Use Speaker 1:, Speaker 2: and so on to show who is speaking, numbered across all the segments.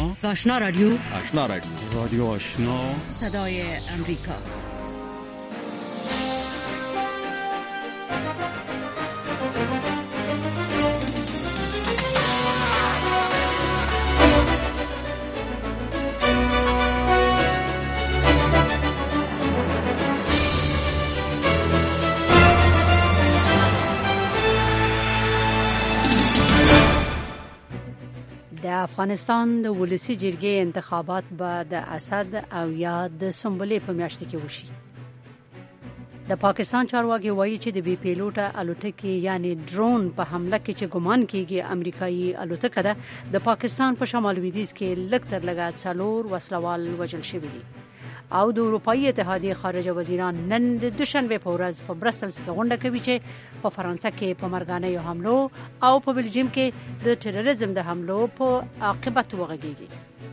Speaker 1: آشنا رادیو
Speaker 2: رادیو آشنا
Speaker 1: صدای امریکا. د افغانستان د ولسی جرګې انتخابات به د اسد او یا د سنبلې په میاشت کې وشي. د پاکستان چارواکي وایي چې د بي پیلوټه الوتکې یعنی ډرون په حمله کې چې ګمان کیږي امریکایي الوتکه ده د پاکستان په شمال لویدیځ کې لږ تر لږه 4 وسلوال وژل شوي دي. او د اروپאי اتحادیه خارجه وزیران نن د دوشنبه په ورځ په برسلز کې غونډه کوي چې په فرانسه کې په مرګانه حملو او په بلجیم کې د تروریزم د حملو په عاقبت وغږیږي.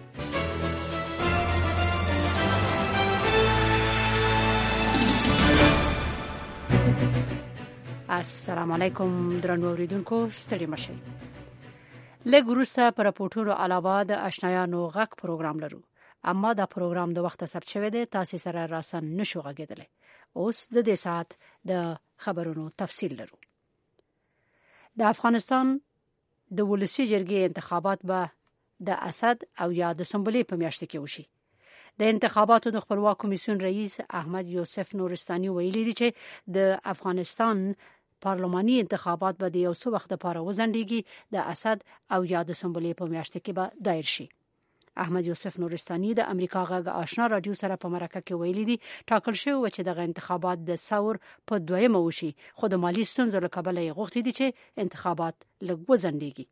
Speaker 1: السلام علیکم درنو اوریدونکو، ستړي مشئ. لږ وروسته پر راپورټونو علاوه د آشنایانو غږ پروګرام لرو، اما دا پروګرام د وخت ثبت شوی دی، تاسو سره راسن نشو غږیدلی. اوس د دې ساعت د خبرونو تفصیل لرو. د افغانستان د ولسی جرګې انتخابات به د اسد او یا د سنبلې په میاشت کې وشي. د انتخاباتو د خپلواک کمیسیون رئیس احمد یوسف نورستاني ویلي دی چې د افغانستان پارلماني انتخابات به د یو څه وخت لپاره وځنډيږي، د اسد او یا د سنبلې په میاشت کې به دایر شي. احمد یوسف نورستاني د امریکا غږ آشنا رادیو سره په مرکه کې ویلي دي ټاکل شوی و چې دغه انتخابات د ثور په 2 وشي، خو د مالی ستونزو له کبله یې غوښتي دي چې انتخابات لږ وځنډيږي.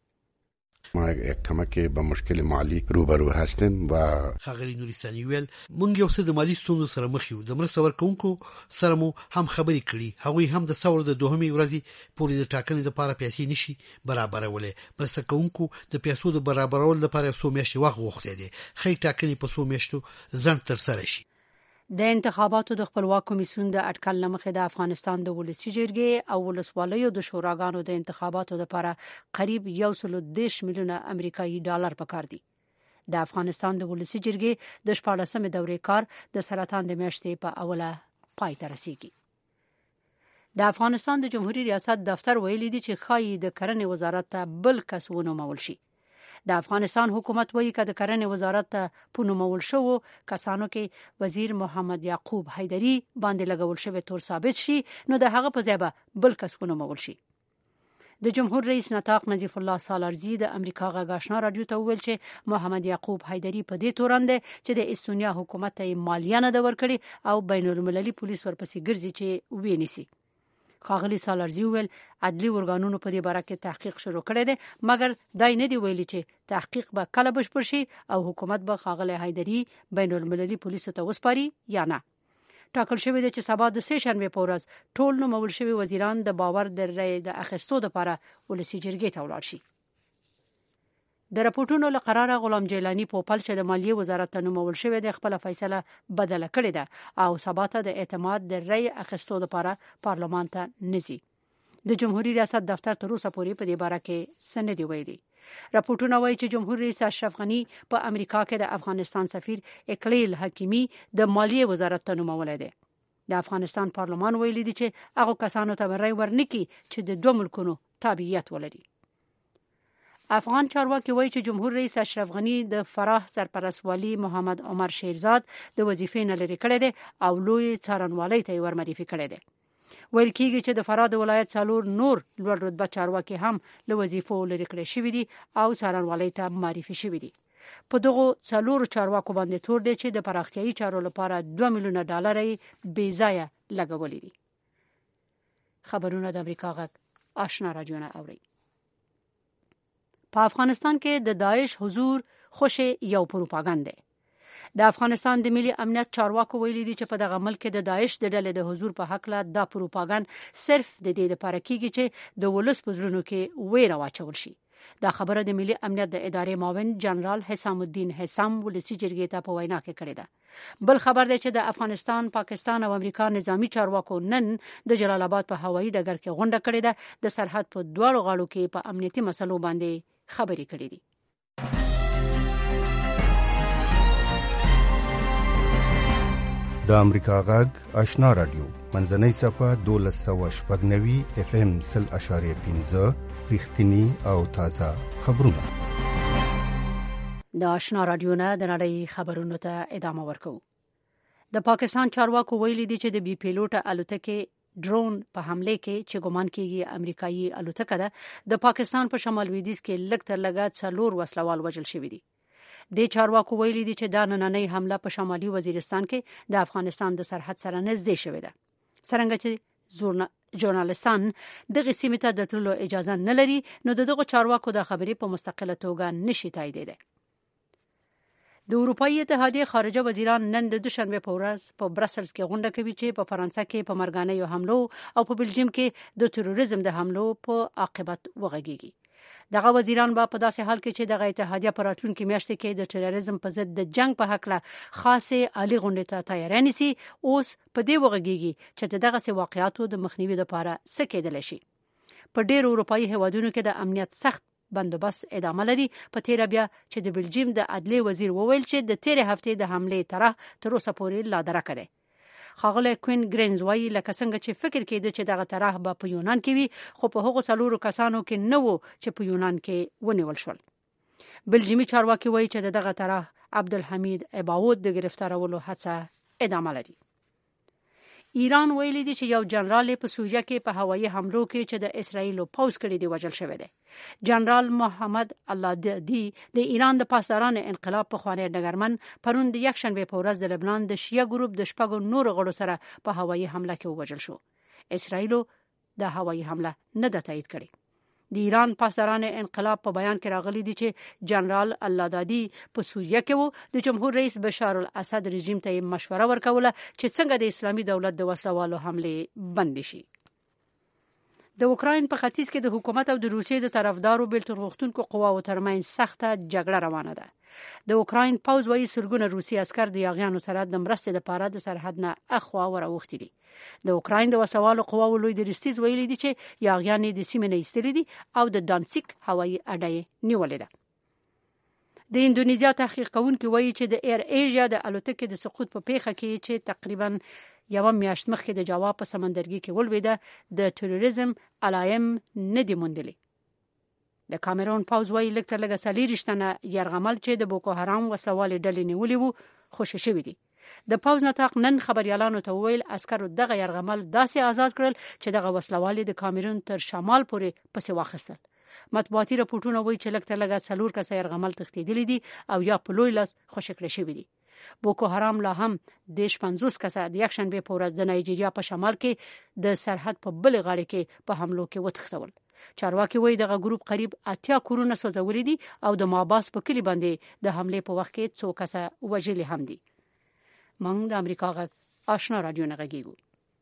Speaker 3: ما یک کمکی به مشکل مالی روبرو هستیم و
Speaker 4: خاغلی نورستاني ویل مونږ یو څه د مالی ستونزو سره مخ یو، د مرسته ورکوونکو سره مو هم خبرې کړي، هغوی هم د ثور د 2 ورځې پورې د ټاکنې لپاره پیسې نشي برابرولې. مرسته کوونکو د پیسو د برابرولو لپاره 100 میاشتې وخت غوښتي دي، خې ټاکنې په 100 میاشتو ځنډ تر سره شي.
Speaker 1: د انتخاباتو د خپلواک کمیسیون د اټکل لمخې د افغانستان د ولسی جرګې او ولسوالیو د شوراګانو د انتخاباتو لپاره قریب 110 میلیونه امریکایي ډالر پکار دي. د افغانستان د ولسی جرګې د 14مې دورې کار د سرطان د میاشتې په اوله پای ته رسیږي. د افغانستان د جمهوریت ریاست دفتر ویلي دی چې خایي د کرنې وزارت ته بل کس ونومول شي. د افغانستان حکومت وایي چې د کرنې وزارت ته پونومول شو کسانو کې وزیر محمد یعقوب حیدری باندې لګول شوی تور ثابت شي، نو د هغه په ځای به بل کس ونومول شي. د جمهور رئیس نطاق نظیف الله سالارزی د امریکا غږ آشنا رادیو ته ویل چې محمد یعقوب حیدری په دې تورن دی چې د استونیا حکومت ته مالیه نه د ورکړي او بین المللي پولیس ورپسې ګرځي چې ویني. خاغلی سالارزی ویل عدلی ورګانونو په دې باره کې تحقیق شروع کړی دی، مګر دای نه دی ویلي چې تحقیق به کله بشپړ شي او حکومت به خاغلی حیدری بین المللي پولیسو ته وسپاري یا نه. ټاکل شوی دی چې سبا د 3 شنبه په ورځ ټول نومول شوي وزیران د باور د رای د اخیستو لپاره ولسی جرګې ته ولاړ شي. د راپورټونو له قراره غلام جیلانی په پل چې د مالیې وزارت ته نومول شوی دی خپل فیصله بدله کړې ده او سبا ته د اعتماد د رای اخیستو لپاره پارلمان ته نزي. د جمهوریت ریاست دفتر تر اوسه پورې په دې باره کې څه نه دی ویلي. راپورټونه وایي چې جمهور رئیس اشرف غنی په امریکا کې د افغانستان سفیر اقلیل حکیمی د مالیې وزارت ته نومول دی. د افغانستان پارلمان ویلي دی چې هغه کسانو ته رای ورنکړي چې د 2 ملکونو تابعیت ولري. افغان چارواکي وایي چې جمهور رئیس اشرف غنی د فراه سرپرست والی محمد عمر شیرزاد د وظیفې نه لري کړی دی او لوی څارنوالۍ ته ورمعرفي کړی دی. ویل کېږي چې د فراه د ولایت 4 نور لوړ رتبه چارواکي هم له وظیفو لري کړی شوي دي او څارنوالۍ ته معرفي شوي دي. په دغه 4 چارواکو باندې تور دی چې د پراختیايي چارو لپاره 2 میلیونه ډالر یې بې ځایه لګولي دي. خبرونه د امریکا غږ آشنا رادیو نه اوري. په افغانستان کې د داعش حضور خوشي یو پروپاګاندا دی. د افغانستان د ملي امنیت چارواکو ویلي دي چې په دغه ملک کې د داعش د ډلې د حضور په حق له دا پروپاګاندا صرف د دې لپاره کیږي چې د ولس په زړونو کې ویره واچول شي. دا خبره د ملي امنیت د ادارې معاون جنرال حسام الدین حسام ولسی جرګې ته په وینا کې کړی ده. بل خبر دی چې د افغانستان، پاکستان او امریکا نظامی چارواکو نن د جلال آباد په هوایي ډګر کې غونډه کړې ده. د سرحد په 2 غاړو کې په امنیتي مسلو باندې خبرې کړې دي.
Speaker 5: امریکا غږ آشنا رادیو منځنۍ صفه 1290 اف ام 0.5 رښتینی او تازه خبرونه.
Speaker 1: د آشنا رادیو نه د نړۍ خبرونو ته ادامه ورکوو. د پاکستان چارواکو ویلي دي چې د بي پیلوټه الوتکې ډرون په حمله کې چې ګومان کېږي امریکایي الوتکه ده د پاکستان په شمال لویدیځ کې لږ تر لږه 4 وسلوال وژل شوي دي. د چارواکو ویلي دي چې دا نننۍ حمله په شمالي وزیرستان کې د افغانستان د سرحد سره نږدې شوې ده. څرنګه چې ژورنالستان دغه سیمې ته د تللو اجازه نه لري، نو دغه چارواکو د خبرې په مستقله توګه نشي تاییدېدای. د اروپایي اتحادیې خارجه وزیران نن د دوشنبه په ورځ په برسلز کې غونډه کوي چې په فرانسه کې په مرګانه‌یو حملو او په بلجیم کې د تروریزم د حملو په عاقبت وغږیږي. دغه وزیران به په داسې حال کې چې دغه اتحادیه په راتلونکي میاشت کې د تروریزم په ضد د جنگ په هکله خاصه عالی غونډه ته تیاری نیسي، اوس په دې وغږیږي چې دغه واقعاتو د مخنیوي لپاره څه کېدلی شي. په ډېر اروپایي هیوادونو کې د امنیت سخت بندوبست ادامه لري. په تیره بیا چې د بلجیم د عدلیې وزیر وویل چې د تیرې هفتې د حملې طرح تر اوسه پورې لا درکه ده. ښاغلی کوین ګرینز وایي لکه څنګه چې فکر کېده چې دغه طرح به په یونان کې وي، خو په هغو 4 کسانو کې نه وو چې په یونان کې ونیول شول. بلجیمي چارواکي وایي چې دغه طرح عبدالحمید اباود د گرفتارولو هڅه ادامه لري. ایران ویلي دي چې یو جنرال په سوریه کې په هوایي حملو کې چې د اسرایلو پوځ کړی دی وژل شوی دی. جنرال محمد اللادی د ایران د پاسداران انقلاب په خوانی ډګرمن پرون د یکشنبه په ورځ د لبنان د شیعه ګروپ د شپږو نور غړو سره په هوایي حمله کې وژل شو. اسرایلو د هوایي حمله نه ده تایید کړې. د ایران پاسداران انقلاب په بیان کې راغلي دي چې جنرال اللادی په سوریه کې وو. د جمهور رئیس بشار الاسد رژیم ته مشوره ورکوله چې څنګه د اسلامي دولت د وسلوالو حمله بند شي. د اوکراین په ختیځ کې د حکومت او د روسیې د طرفدارو بیلتون غوښتونکو قواو ترمنځ سخته جګړه روانه ده. د اوکراین پوځ وايي سلګونه روسي عسكر د یاغیانو سره د مرستې لپاره د سرحد نه اخوا وراوښتي دي. د اوکراین د وسوالو قواو لوی درستیز ویلي دي چې یاغیان د سیمې نه ایستلي دي او د دانسیک هوایي اډه نیولې ده. د انډونیزیا تحقیق کوونکي وایي چې د ایر ایشیا د الوتکې د سقوط په پیښه کې چې تقریبا یو میاشت مخکې د جاوا په سمندرګي کې ولوېده د تروریزم علایم نه دی موندلي. د کامرون پوځ وایي لږ تر لږه 40 تنه یرغمل چې د بوکو حرام وسلوالې ډلې نیولې وو خوشی شوي دي. د پوځ نطاق نن خبريالانو ته ویل عسکرو دغه یرغمل داسې آزاد کړل چې دغه وسلوالې د کامرون تر شمال پورې پسې واخیستل. مطبوعاتي راپورټونه وایي چې لږ تر لږه 4 کسه یرغمل تښتېدلي دي او یا په لوی لاس خوشی کړی شوي دي. بوکو حرام لا هم د 50 کسه د یکشنبه په ورځ د نایجیریا په شمال کې د سرحد په بل غاړه کې په حملو کې وتښتول. چارواکي وایي دغه ګروپ قریب 80 کورونه سوځولي دي او د ماباس په کلی باندې د حمله په وخت کې 2 کسه وژلي هم دي. موږ د امریکا غږ آشنا رادیو نه غږیږو.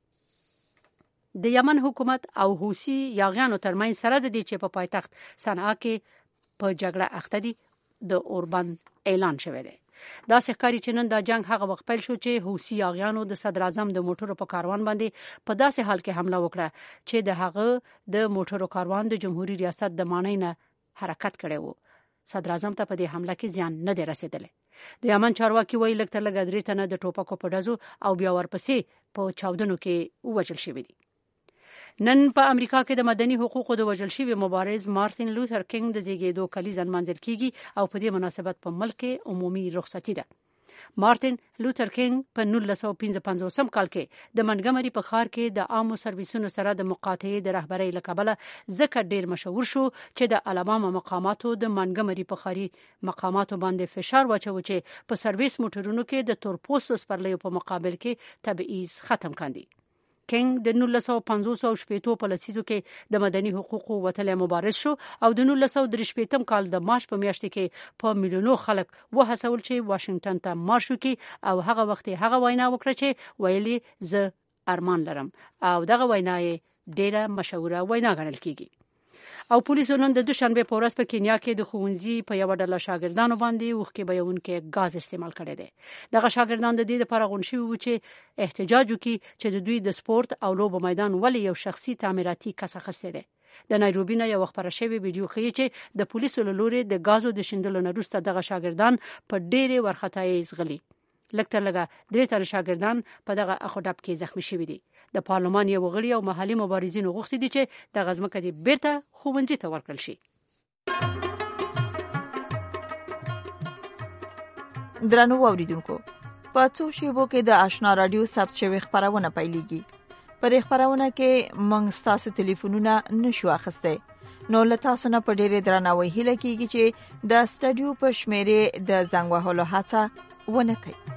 Speaker 1: د یمن حکومت او حوثي یاغیانو ترمنځ سره د دې چې په پایتخت صنعا کې په جګړه اخته دي د اوربند اعلان شوی دی. دا ښکاري چې نن دا جنگ هغه وخت پیل شو چې حوثي یاغیانو د صدر اعظم د موټرو په کاروان باندې په داسې حال کې حمله وکړه چې د هغه د موټرو کاروان د جمهوریت ریاست د مانۍ نه حرکت کړی وو. صدر اعظم ته په دې حمله کې زیان نه دی رسیدلی. د یمن چارواکي وایي لږ تر لږه 3 تنه د ټوپکو په ډزو او بیا ورپسې په چاودنو کې وژل شوي دي. نن په امریکا کې د مدني حقوقو د وژل شوي مبارز مارتین لوتر کینګ د زیږیدو کلیزه نمانځل کیږي او په دې مناسبت په ملک کې عمومي رخصتي ده. مارتین لوتر کینګ په 1955 کال کې د منګمري په ښار کې د عامو سرویسونو سره د مقاطعې د رهبرۍ لکبله ځکه ډیر مشهور شو چې د الاباما مقاماتو د منګمري په ښاري مقاماتو باندې فشار واچو چې په سرویس موټرونو کې د تورپوستو سپرلیو په مقابل کې تبعیض ختم کاندي. کینګ د 1950 په لسیزو کې د مدني حقوقو وتلی مبارز شو او د 1963 کال د مارچ په میاشت کې په میلیونو خلک وهڅول چې واشنگټن ته مارش وکړي او هغه وخت هغه وینا وکړه چې ویلي زه ارمان لرم او دغه وینا یې ډیره مشهوره وینا ګڼل کیږي. او پولیسو نن د دوشنبه په ورځ په کینیا کې د ښوونځي په یو ډله شاګردانو باندې وښکې بهونکي غاز استعمال کړی دی. دغه شاګردان د دې لپاره غونډ شوي وو چې احتجاج وکړي چې د دوی د سپورت او لوبو میدان ولې یو شخصي تعمیراتي کس اخیستی دی. د نایروبي نه یو خبره شوی ویډیو ښیي چې د پولیسو له لوري د غازو د شیندلو نه وروسته دغه شاګردان په ډېرې وارخطایۍ زغلي. لکه 3 تن شاګردان په دغه اخډاب کې زخمی شوي دي. د پارلمان یو غړي او محلي مبارزین غوښتي دي چې د غزمکه دې بیرته ښوونځي ته ورکړل شي.
Speaker 6: درنو اوریدونکو، په څو شیبو کې د آشنا رادیو ثبت شوی خبرونه پیلېږي. په دې خبرونه کې موږ تاسو ټلیفونونه نشو اخیستی، نو له تاسو نه په ډېرې درناوي هیله کیږي چې د سټډیو په شمیرې د زنګ وهلو هڅه ونه کړئ.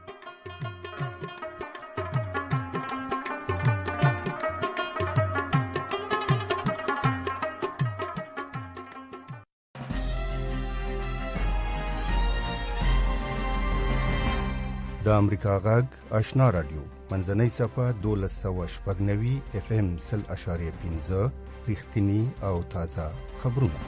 Speaker 5: د امریکا غږ آشنا رادیو منځنۍ صفه 1290 FM 0.5 رښتینی او تازه خبرونه.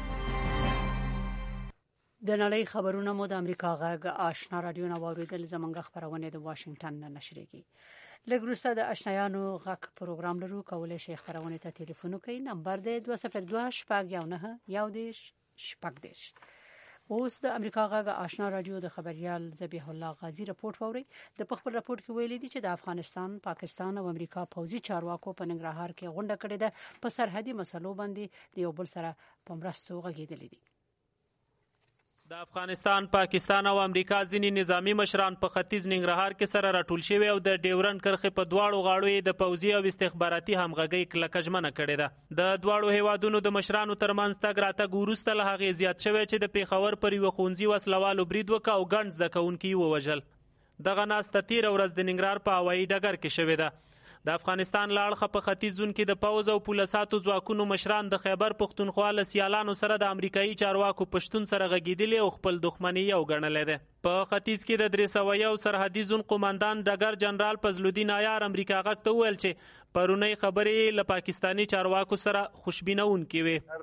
Speaker 1: د نړۍ خبرونه مو د امریکا غږ آشنا رادیو نه واوریدل. زمونږ خبرونه د واشنگټن نه نشریږي. لږ وروسته د آشنایانو غږ پروګرام لرو. کولای شئ خبرونه ته ټلیفون وکړئ. نمبر دی 202 شپږ 19 11 شپږ. اوس د امریکا غږ آشنا رادیو د خبريال ذبیح الله غازی رپورت ووري. د خپل رپورت کې ویلي دي چې د افغانستان، پاکستان او امریکا پوځي چارواکو په ننګرهار کې غونډه کړې ده. په سرحدي مسلو باندې د یو بل سره په مرستو غږېدلې دي.
Speaker 7: د افغانستان، پاکستان او امریکا ځینی نظامی مشران په ختیځ ننګرهار کې سره راټول شوي او د ډیورنډ کرښې په دواړو غاړو یې د پوځي او استخباراتي همغږۍ کلکه ژمنه کړې ده. د دواړو هیوادونو د مشرانو ترمنځ تګ راتګ وروسته له هغې زیات شوی چې د پیښور پر یوه ښوونځي وسلوالو برید وکړ او ګڼ زده کوونکي ووژل. دغه ناسته تېره ورځ د ننګرهار په هوایي ډګر کې شوې ده. د افغانستان له اړخه په ختیځ زون کې د پوځ او پولیساتو ځواکونو مشران د خیبر پښتونخوا له سیالانو سره د امریکایي چارواکو پښتون سره غږېدلي او خپل دښمني یو ګڼلی دی. په ختیځ کې د 301 سرحدي زون قوماندان ډګر جنرال فضلالدین عیار امریکا غږ ته وویل چې پرونۍ خبرې له پاکستاني چارواکو سره خوشبینونکې وې.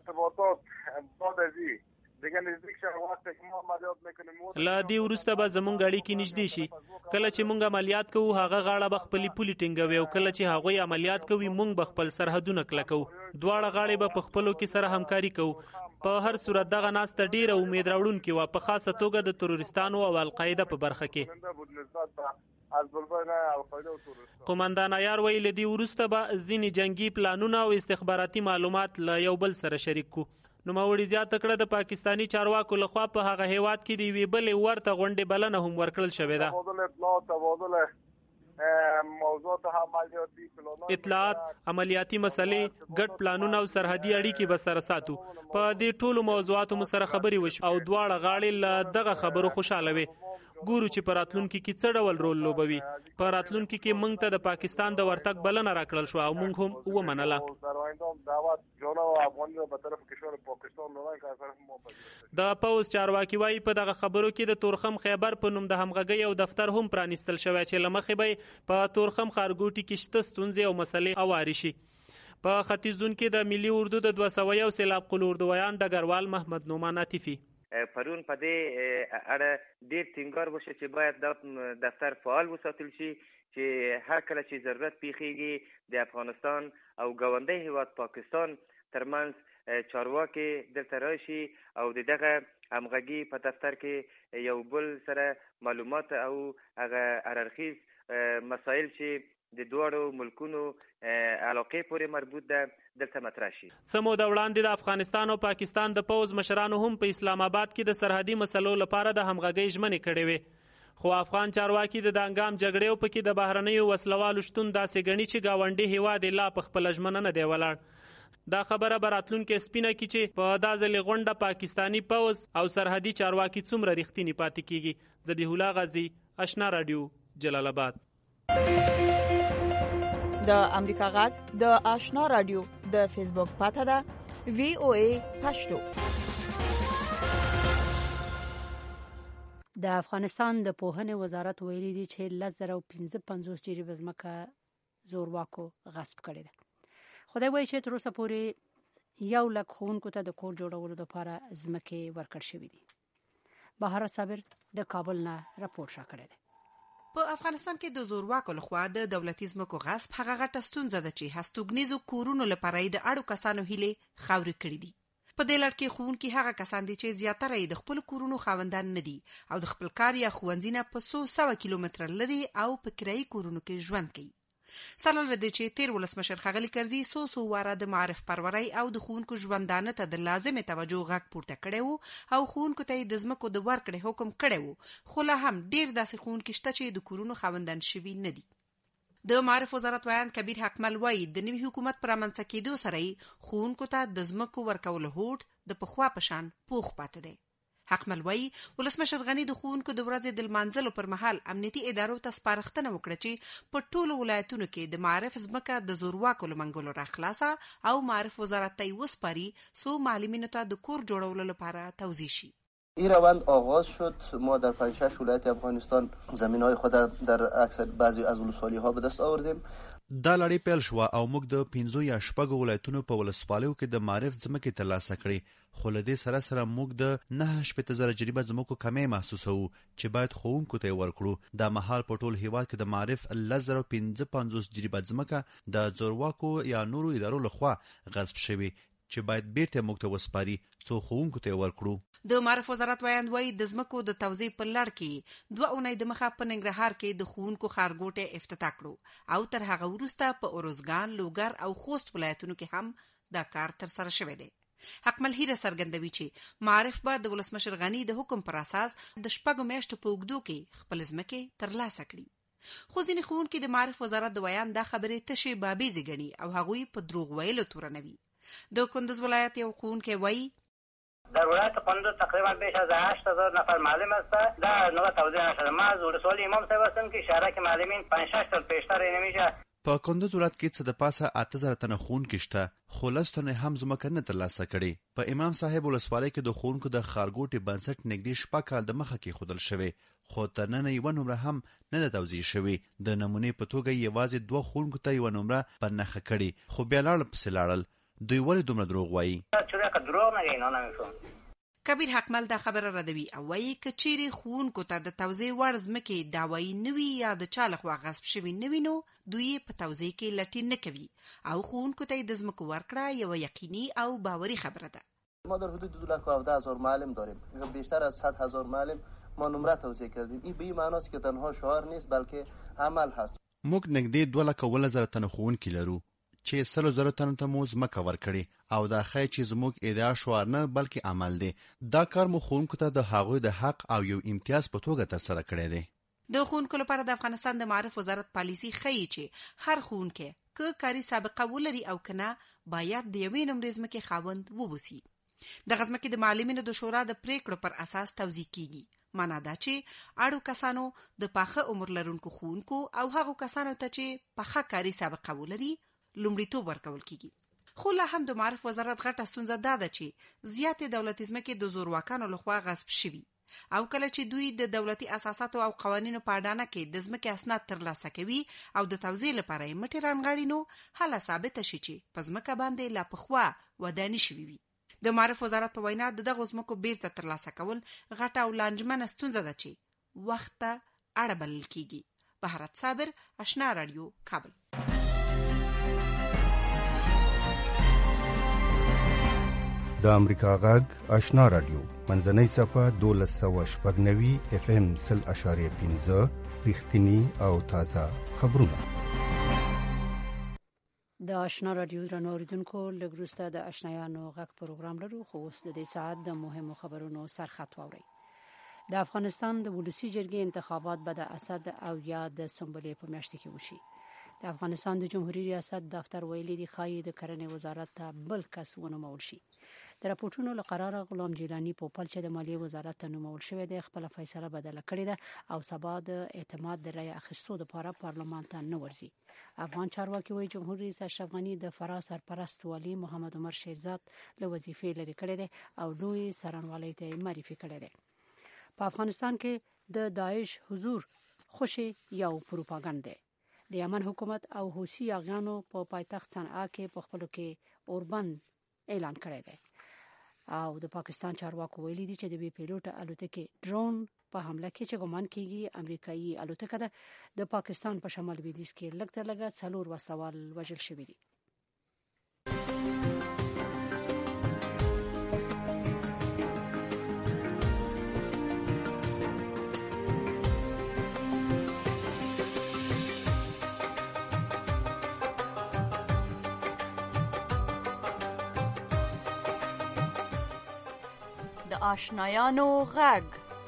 Speaker 7: له دې وروسته به زمونږ اړیکې نږدې شي. کله چې مونږ عملیات کوو هغه غاړه به خپلې پولې ټینګوي او کله چې هغوی عملیات کوي مونږ به خپل سرحدونه کلکو. دواړه غاړې به په خپلو کې سره همکاري کوو. په هر صورت دغه ناسته ډیره امید راوړونکې وه، په خاصه توګه د تروریستانو او القاعده په برخه کې. قومندان عیار ویل دې وروسته به ځینې جنگي پلانونه او استخباراتي معلومات له یو بل سره شریک کو. نوموړي زیاته کړه د پاکستاني چارواکو لخوا په هغه هیواد کې د یوې بلې ورته غونډې بلنه هم ورکړل شوې ده. اطلاعات، عملیاتي مسلې، ګډ پلانونه او سرحدي اړیکې به سره ساتو. په دې ټولو موضوعاتو مو سره خبرې وشوې او دواړه غاړې له دغه خبرو خوشاله وې. ګورو چې په راتلونکي کې څه ډول رول لوبوي. په راتلونکي کې موږ ته د پاکستان د ورتګ بلنه راکړل شو او موږ هم ومنله. د پوځ چارواکي وایي په دغه خبرو کې د تورخم خیبر په نوم د همغږۍ او دفتر هم پرانیستل شوی چې له مخې به په تورخم ښارګوټي کې شته ستونزې او مسلې هوارې شي. په ختیځ زون کې د ملي اردو د 201 سیلاب قل اردویان ډګروال محمد نومان عاطفي
Speaker 8: پرون په دې اړه ډېر ټینګار وشو چې باید د دفتر فعال وساتل شي چې هر کله چې ضرورت پیښیږي د افغانستان او ګاونډي هیواد پاکستان ترمنځ چارواکي دلته راشي او دغه همغږي په دفتر کې یو بل سره معلومات او هغه هررخیز مسایل چې د دوړو ملکونو علاقې پورې مربوط ده دلته مطرح شي.
Speaker 7: سمو د وړاندې د افغانستان او پاکستان د پوځ مشرانو هم په اسلام آباد کې د سرحدي مسلو لپاره د همغږۍ ژمنې کړې وې. خو افغان چارواکي د دانګام جګړې او پکې د بهرنیو وسلوالو شتون داسې ګڼي چې ګاونډي هیواد لا په خپله ژمنه نه دی ولاړ. دا خبره به راتلونکې سپینه کړي چې په دا ځلې غونډه پاکستاني پوځ او سرحدي چارواکي څومره رښتیني پاتې کیږي. ذبیح الله غازی، آشنا رادیو، جلال آباد.
Speaker 6: د امریکا غږ د آشنا رادیو د فیسبوک پاته ده VOA پښتو.
Speaker 1: د افغانستان د پوهنې وزارت ویلي دی چې 1055 جریب ځمکه زورواکو غصب کړې ده. خدای وایي چې تر اوسه پورې 1 لک ښوونکو ته د کور جوړولو لپاره ځمکې ورکړل شوې دي. بهاره صابر د کابل نه راپور شاکړی دی.
Speaker 9: په افغانستان کې د زورواکو لخوا د دولتي ځمکو غصب هغه غټه ستونزه ده چې هستوګنیزو کورونو لپاره د اړو کسانو هیلې خاورې کړې دي. په دې لړ کې ښوونکي هغه کسان دي چې زیاتره یې د خپل کورونو خاوندان نه دي او د خپل کار یا ښوونځي نه په 100 کیلومتر لري او په کرایي کورونو کې ژوند کوي. سره له دې چې تیر ولسمشر ښاغلي کرزي څو واره د معرف پرورۍ او د ښوونکو ژوندانه ته د لازمې توجه غږ پورته کړی وو او ښوونکو ته د ځمکو د ورکړې حکم کړی وو، خو لا هم ډیر داسې ښوونکي شته چې د کورونو خاوندان شوي نه دي. د معرف وزارت وایي کبیر حکمل وایي د نوي حکومت پر رامنځته کېدو سره ښوونکو ته د ځمکو ورکول هوډ د پخوا په شان پوخ پاتې دی. حکمل وایي ولسمشر غني د ښوونکو د ورځې د لمانځلو پر مهال امنیتي ادارو ته سپارښتنه وکړه چې په ټولو ولایتونو کې د معرف ځمکه د زورواکو له منګولو راخلاصه او معرف وزارت ته وسپاري څو معلمینو ته د کور جوړولو لپاره توضیح شي.
Speaker 10: این روند آغاز شد. ما در 5-6 ولایت افغانستان زمینهای خود در اکثر بعضی از ولسوالی ها به دست آوردیم.
Speaker 11: دا لړۍ پیل شوه او موږ د 5 یا 6 ولایتونو په ولسوالیو کې د معرف ځمکې ترلاسه کړې، خو له دې سره موږ د 9,000 جریبه ځمکو کمی محسوسوو چې باید ښوونکو ته یې ورکړو. دا مهال په ټول هیواد کې د معرف 10,055 جریبه ځمکه د زورواکو یا نورو ادارو لخوا غصب شوې چې باید بیرته موږ ته وسپاري څو ښوونکو ته یې ورکړو.
Speaker 9: د معرف وزارت وایي د ځمکو د توزیع په لړ کې 2 اونۍ د مخه په ننګرهار کې د ښوونکو ښارګوټی افتتاح کړو او تر هغه وروسته په اروزګان، لوګر او خوست ولایتونو کې هم دا کار ترسره شوی دی. حکمل هیره څرګندوي چې معرف به د ولسمشر غني د حکم پر اساس د 6 میاشتو په اوږدو کې خپل ځمکې ترلاسه کړي. خو ځینې ښوونکي د معرف وزارت د ویان دا خبرې تشې بابیزې ګڼي او هغوی په دروغ ویلو تورنوي. د کندز ولایت یو ښوونکی وایي
Speaker 12: در ولایت کندز تقریبا بیش از 8,000 نفر معلم است. در نوع توضیح نشده. ما از ولسوالی امام صاحب هستم که شهرک معلمین 5-6 سال پیشتر نمیشه.
Speaker 11: په کندز ولایت کې څه د پاسه 8,000 تنه ښوونکي شته، خو 10 تنه هم ځمکه نه ترلاسه کړې. په امام صاحب ولسوالۍ کې د ښوونکو د ښارګوټي بنسټ نږدې 6 کال د مخه کېښودل شوی، خو تر ننه یوه نمره هم نه ده توضیح شوې. د نمونې په توګه یوازې 2 ښوونکو ته یوه نمره په نښه کړې، خو بیا لاړل پسې لاړل. دوی ولې دومره دروغ وایي؟
Speaker 9: کبیر حکمل دا خبره ردوي او وایي که چیرې ښوونکو ته د توزیع وړ ځمکې دعوایي نه وي یا د چا لخوا غصب شوي نه وي، نو دوی په توزیع کې لټي نه کوي او ښوونکو ته د ځمکو ورکړه یوه یقیني او باوري خبره ده.
Speaker 10: ما در حدود 2,17,000 معلم داریم. بیشتر از 100,000 معلم ما نمره توزیع کردیم. این به این معناست که تنها شعار نیست بلکه عمل هست.
Speaker 11: موږ نږدې 2,10,000 تنه ښوونکي لرو چې 100,000 تنو ته مو ځمکه ورکړې او دا ښایي چې زموږ ادعا شعار نه بلکې عمل دی. دا کار مو ښوونکو ته د هغوی د حق او یو امتیاز په توګه ترسره کړی دی.
Speaker 9: د ښوونکو لپاره د افغانستان د معرف وزارت پالیسي ښیي چې هر ښوونکی که کاري سابقه ولري او که نه باید د یوې نمرې ځمکې خاوند وبوسي. دغه ځمکې د معلمینو د شورا د پریکړو پر اساس توزیع کیږي. معنا دا چې اړو کسانو د پاخه عمر لرونکو ښوونکو او هغو کسانو ته چې پاخه کاري سابقه ولري لومړیتوب ورکول کیږي. خو لا هم د معرف وزارت غټه ستونزه دا ده چې زیاتې دولتي ځمکې د زورواکانو لخوا غصب شوي او کله چې دوی د دولتي اساساتو او قوانینو په اډانه کې د ځمکې اسناد ترلاسه کوي او د توزیع لپاره یې مټې رانغاړي، نو هله ثابته شي چې په ځمکه باندې لا پخوا وداني شوي وي. د معرف وزارت په وینا د دغو ځمکو بیرته ترلاسه کول غټه او لانجمنه ستونزه ده چې وخت ته اړه بلل کیږي. بهارت صابر، آشنا رادیو، کابل.
Speaker 5: د امریکا غږ آشنا رادیو منځنۍ صفحه 1290 FM 0.5 رښتینی او تازه خبرونه.
Speaker 1: د آشنا رادیو درنو اوریدونکو، لږ وروسته د آشنایانو غږ پروګرام لرو، خو اوس د دې ساعت د مهمو خبرونو سرخط واورئ. د افغانستان د ولسی جرګې انتخابات به د اسد او یا د سنبلې په میاشت کې وشي. د افغانستان د جمهوریت ریاست دفتر ویلي دی ښایي د کرنې وزارت ته بل کس ونومول شي. د راپورټونو له قراره غلام جیلانی پوپل چې د مالیې وزارت ته نومول شوی دی خپل فیصله بدله کړې ده او سبا د اعتماد د رای اخیستو لپاره پارلمان ته نه ورځي. افغان چارواکي وایي جمهوریت رئیس اشرف غني د فراه سرپرست والي محمد عمر شیرزاد له وظیفې لرې کړی دی او لوی څارنوالۍ ته معرفي کړی دی. په افغانستان کې د داعش حضور خوشي یو پروپاګاندا دی. د یمن حکومت او حوثي یاغیانو په پایتخت صنعا کې په خپلو کې اوربند اعلان کړی دی او د پاکستان چارواکو ویلي دي چې د بي پیلوټ الوتکې ډرون په حمله کې چې ګمان کیږي امریکایي الوتکه ده د پاکستان په شمال لویدیځ کې لږ تر لږه 4 وسلوال وژل شوي دي.
Speaker 13: آشنایانو غږ.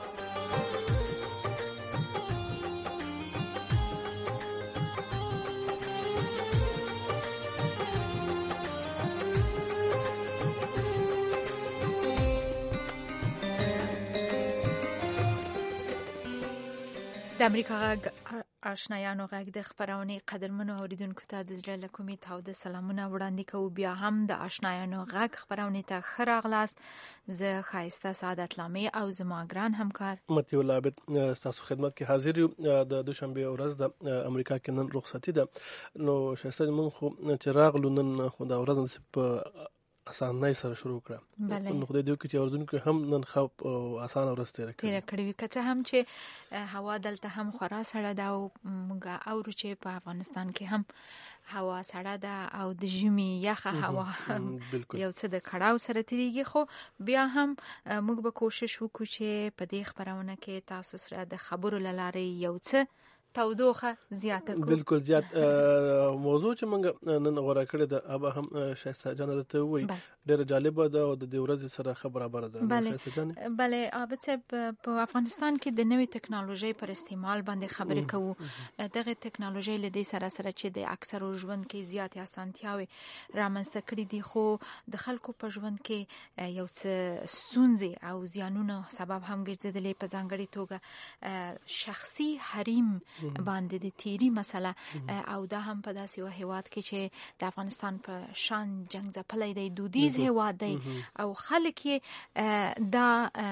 Speaker 6: د امریکا غږ آشنایانو غږ د خبرونه قدرمنو اوریدونکو ته د زړه له کومې تاوده سلامونه وړاندې کوو. بیا هم د آشنایانو غږ خبرونه ته ښه راغلاست. زه ښایسته سعادت لامي او زما ګران همکار
Speaker 14: متي الله عابد تاسو خدمت کې حاضر یو. د دوشنبه ورځ د امریکا کې نن رخصتي ده. نو ښایسته مونږ خو چې راغلو نن خو دا ورځ په اسانه سره شروع کړه. نو خدای دې وکړي چې اوردونکو هم نن خو اسانه ورځ تیر
Speaker 6: کړی که څه هم چې هوا دلته هم خورا سړه ده او موږ اورو چې په افغانستان کې هم هوا سړه ده او د ژمي یخه هوا یو څه د کړاو سره تیریږي. خو بیا هم موږ به کوشش وکړو چې په دې خبرونه کې تاسو سره د خبرو لارې یو څه تودوخه زیاته کو.
Speaker 14: بالکل زیات موضوع چې موږ نن غوړه کړې ده ابا هم شایسته جان ته وای ډېر جالب ده او د دې ورځ سره خبره ده.
Speaker 6: شایسته جان بله ابته په افغانستان کې د نوې ټکنالوژي پر استعمال باندې خبرې کوو. دغه ټکنالوژي له دې سره چې د اکثرو ژوند کې زیاتې اسانتیاوي رامنځته کړې دي خو د خلکو په ژوند کې یو څه ستونزې او زیانونو سبب هم ګرځېدلې. په ځانګړي توګه شخصي حریم باندې د تیری مسله او دا هم په داسې یو هیواد کې چې د افغانستان په شان جنگ ځپلی دی، دودیز هیواد دی او خلک دا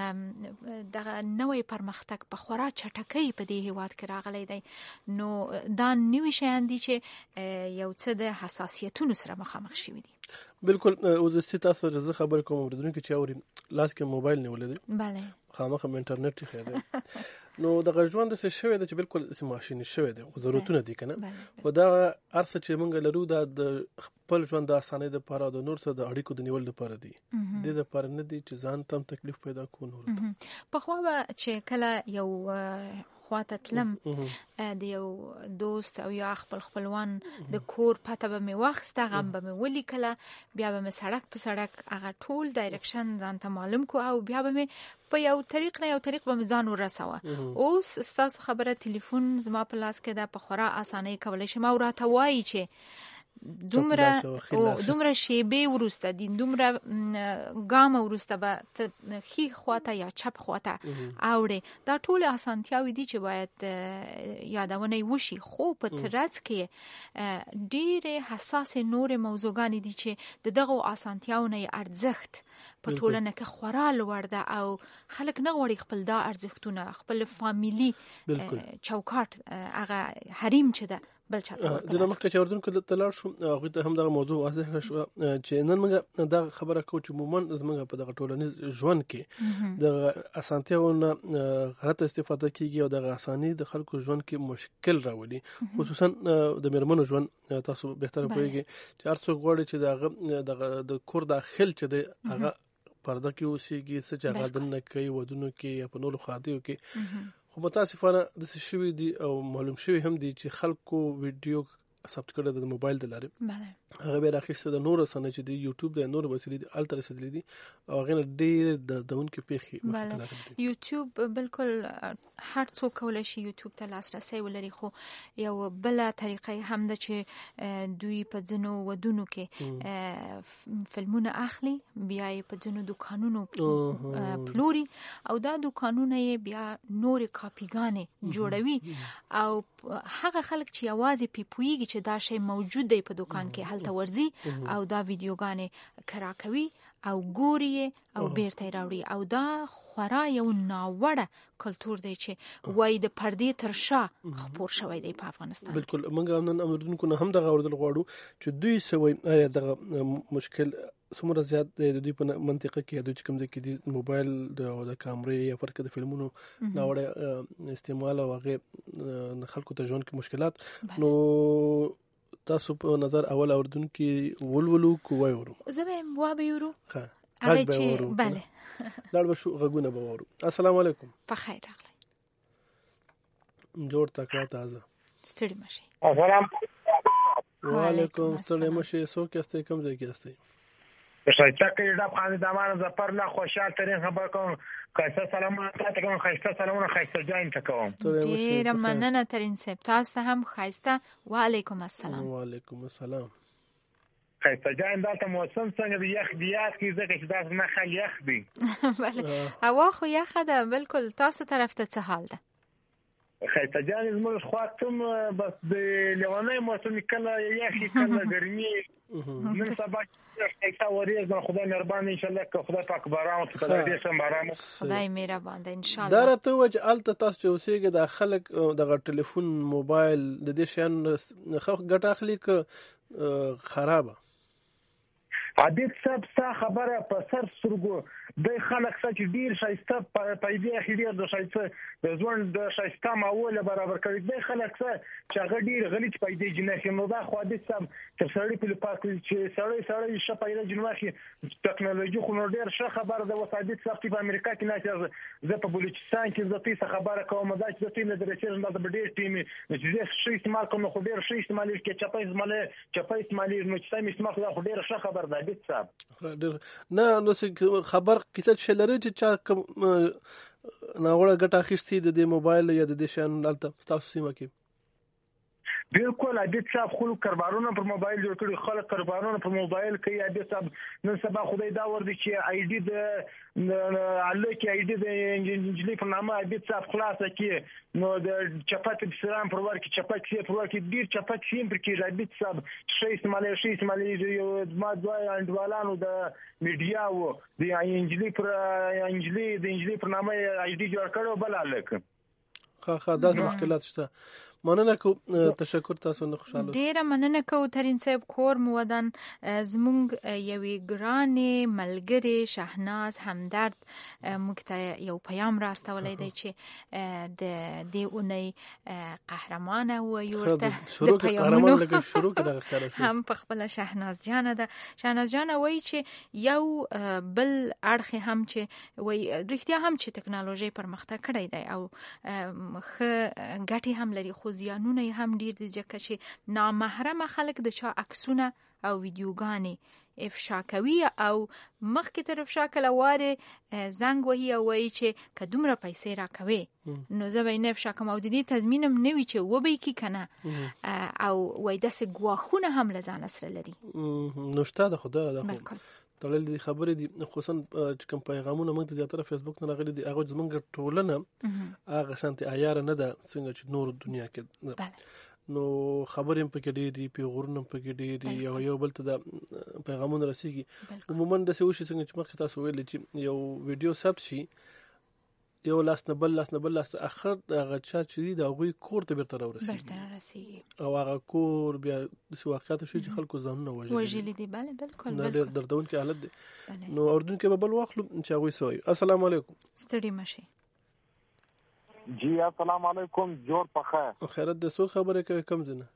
Speaker 6: دغه نوې پرمختګ په خورا چټکۍ په دې هیواد کې راغلی دی. نو دا نوې شیان دي چې یو څه د حساسیتونو سره مخامخ شوي دي.
Speaker 14: بالکل اوس تاسو زه خبر کوم اوریدونکو چې اوري لاس کې موبایل نیولې دي.
Speaker 6: bale
Speaker 14: خامخا انټرنیټ خیر دی. نو د غژوند څه شوی دی چې بالکل ماشين شوی دی ضرورتونه دي کنه. او دا ارڅ چې مونږ لرو د خپل ژوند د اسانۍ لپاره او د نور څه د اړیکو د نیول لپاره دي. د لپاره نه دي چې ځان تم تکلیف پیدا کو نور ته.
Speaker 6: په خو چې کله یو خواته تلم د یو دوست او یا خپلوان د کور پته به می واخسته غم به می ولیکله بیا به می سړک په سړک هغه ټول ډایرکشن ځان ته معلوم کو او بیا به می په یو طریق به می ځان ورسوه. اوس ستاسو خبره ټلیفون زما په لاس کې ده په خورا اسانۍ کولای شم او راته وایي چې دومره شیبه ورسته دي دومره ګام ورسته به خي خواته یا چپ خواته اوړي. دا ټول اسانتیاوي دي چې باید یادونه وشي. خو په ترڅ کې ډېر حساس نور موضوعګان دي چې دغه اسانتیاونه ارزښت په ټولنه کې خورا لوړ ده او خلک نه غواړي خپل دا ارزښتونه خپل فامیلی چوکاټ هغه حریم چې ده بل چاته
Speaker 14: د نمکه چې اردن کې تلل شو هغه ته هم دا موضوع واضح شو چې نن موږ دا خبره کوو چې عموما زموږ په دغه ټولنیز ژوند کې د اسانتیاونه غلط استفاده کیږي او د اساني د خلکو ژوند کې مشکل راولي. خصوصا د مرمنو ژوند تاسو به تر پوهیږئ چې ارڅو غوړي چې د کور داخل چې د هغه پرده کې اوسېږي څه چې هغه دنه کوي ودونو کې یا په نورو خاطیو کې. خو متاسفانه د څه شوی دي او معلوم شوی هم دي چې خلکو ویډیو ثبت کړل د موبایل د لارې هغه به راخسته د نور سره چې دی یوټیوب د نور وسیلې دي التر رسیدلې دي او هغه ډېر د دونکو پیخي
Speaker 6: یوټیوب بالکل هر څوک کولای شي یوټیوب ته لاسرسي ولري. خو یو بل طریقه هم ده چې دوی په ځنو ودونو کې فلمونه اخلي بیا یې په ځنو دکانونو پلوري او دا دکانونه یې بیا نور کاپیګانې جوړوي او هغه خلک چې आवाज پیپويږي چې دا شی موجود دی په دکان کې هلته ورزي او دا ویډیوګانې کرا کوي او ګوري او بیرته راوړي او دا خورا یو ناوړه کلچر دی چې وای د پردې تر شا خپور شوی دی په افغانستان.
Speaker 14: بالکل موږ نن امردونکو نه هم دغه اوردل غواړو چې دوی سوي آیا دغه مشکل څومره زیات د دوی په منطقه کې د کوم ځای کې د موبایل د کیمرې یا فرق د فلمونو ناوړه استعمال او هغه خلکو ته ژوند کې مشکلات. نو تاسو په نظر اول اوردون کې ولولو کوی ورو
Speaker 6: زه به وابیورو
Speaker 14: ها
Speaker 6: هغه چې bale
Speaker 14: لاړ بشو غږونه به ورو. السلام علیکم.
Speaker 6: په خیر راغلی.
Speaker 14: جوړ تکړه تازه
Speaker 6: ستړي مشي.
Speaker 15: السلام
Speaker 14: وعلیکم السلام مشي. سو کې استه کوم ځای کې استه
Speaker 15: شایسته کې د افغانستان ظفر الله خوشحال ترین خبر کوم خایسته سلامونه تاسو کوم خایسته سلامونه خایسته جان ته کوم
Speaker 16: ډیر مننه ترین صاحب تاسو ته هم خایسته وعلیکم السلام.
Speaker 14: وعلیکم السلام.
Speaker 15: خایسته جان دلته موسم څنګه دی یخ دی یخ کې ځکه چې دا نه خل یخ دی.
Speaker 16: بله هوا خو یخه ده بالکل. تاسو طرف ته څه حال ده؟
Speaker 15: خایسته جان زموږ خواستم بس د لیوانای موسم کله یخی کله ګرمي نن سبا خایسته وریځ خدای مهربان ان شاء الله که خدای پاک باران او خدای دې سم باران
Speaker 16: خدای مهربان ده ان شاء الله.
Speaker 14: دا راته وجه الته تاسو چې اوسېږي د خلک دغه ټلیفون موبایل د دې شیان ګټه اخلي که خرابه؟
Speaker 15: عادت صاحب خبره په سر سرګو د خلک چې ډیر شایسته پیدا اخی ډیر د شایسته د ځوان د شایسته ماوله برابر کړي د خلک چې هغه ډیر غلیظ پیدا جنخي نو دا خو عادت صاحب چې سړی په پاک چې سړی ش پیدا جنخي ټکنالوژي خو نو ډیر ښه خبره ده. وسادت صاحب په امریکا کې نه زه په بلوچستان کې زه په خبره کوم دا چې د تیم د رسېږي د ډیر ټیم چې شي استعمال کوم خو ډیر شي استعمال کې چپای استعمال نو چې سم استعمال خو ډیر ښه خبر ده عادت صاحب.
Speaker 14: نه نو خبر کیسه چې لري چې چا ناوړه ګټه اخیستې د دې موبایل یا د دې شیان دلته تاسو سیمه کې؟
Speaker 15: بالکل عادت صاحب خلک کاروبارونه پر موبایل جوړ کړي خلک کاروبارونه پر موبایل کوي. عادت صاحب نن سبا خدای دا ور دي چې آی ډي د الله کې آی ډي د انجلي په نامه عادت صاحب خلاصه کې نو د چپات بسرام پر ور کې چپات کې پر ور کې ډیر چپات سیم پر کې عادت صاحب شي استعمال یو ما دوه انډوالانو د میډیا وو د انجلي پر نامه آی ډي جوړ کړو بل الک
Speaker 14: خا دا مشکلات شته. مننه کو تشکر تاسو نه خوشاله.
Speaker 16: ډیره مننه کو ترین صاحب کور مودن زمونږ یوې ګرانې ملګری شهناز همدرد موږ ته یو پیام راستولی دی چې د دې اونۍ قهرمانه وایي ورته د پیامونو هم په خپله شهناز جانه ده. شهناز جانه وایي چې یو بل اړخ هم چې وایي رښتیا هم چې ټکنالوژي پرمختګ کړی دی او ښه ګټې هم لري خو زیانونه هم ډیر دي ځکه چې نامحرمه خلک د چا عکسونه او ویډیوګانې افشا کوي او مخکې تر افشا کله واره زنګ وهي او وایي چې که دومره پیسې راکوي نو زه به یې نه افشا کوم او د دې تضمین هم نه وي چې وبه یې کي که نه او وایي داسې ګواښونه هم له ځانه سره لري.
Speaker 14: نو شته ده خو دا تړلې دي خبرې دي خصوصا چې کوم پیغامونه موږ ته زیاتره فیسبوک نه راغلي دي هغه زموږ ټولنه هغه شانتي عیاره نه ده څنګه چې نور دنیا کې نو خبرې هم پکې ډېرې دي پیغورونه هم پکې ډېر دي یو بل ته د پیغامونه رسېږي عموما داسې وشي څنګه چې مخکې تاسو ویلي چې یو ویډیو ثبت شي یو لاس نه بل لاس اخر هغه چا چې دی د هغوی کور ته بیرته راورسېږي او هغه کور بیا داسې واقعات شي چې خلکو ځانونه
Speaker 16: وژلي دي. بله بالکل
Speaker 14: دا ډېر دردونکی حالت دی. نو اردوونکي به بل واخلو چې هغوی څه وایي. السلام علیکم.
Speaker 16: ستړي مه شئ.
Speaker 17: جی السلام علیکم. جوړ په خیر.
Speaker 14: خیرت دی. څوک خبرې کوي کوم ځای نه؟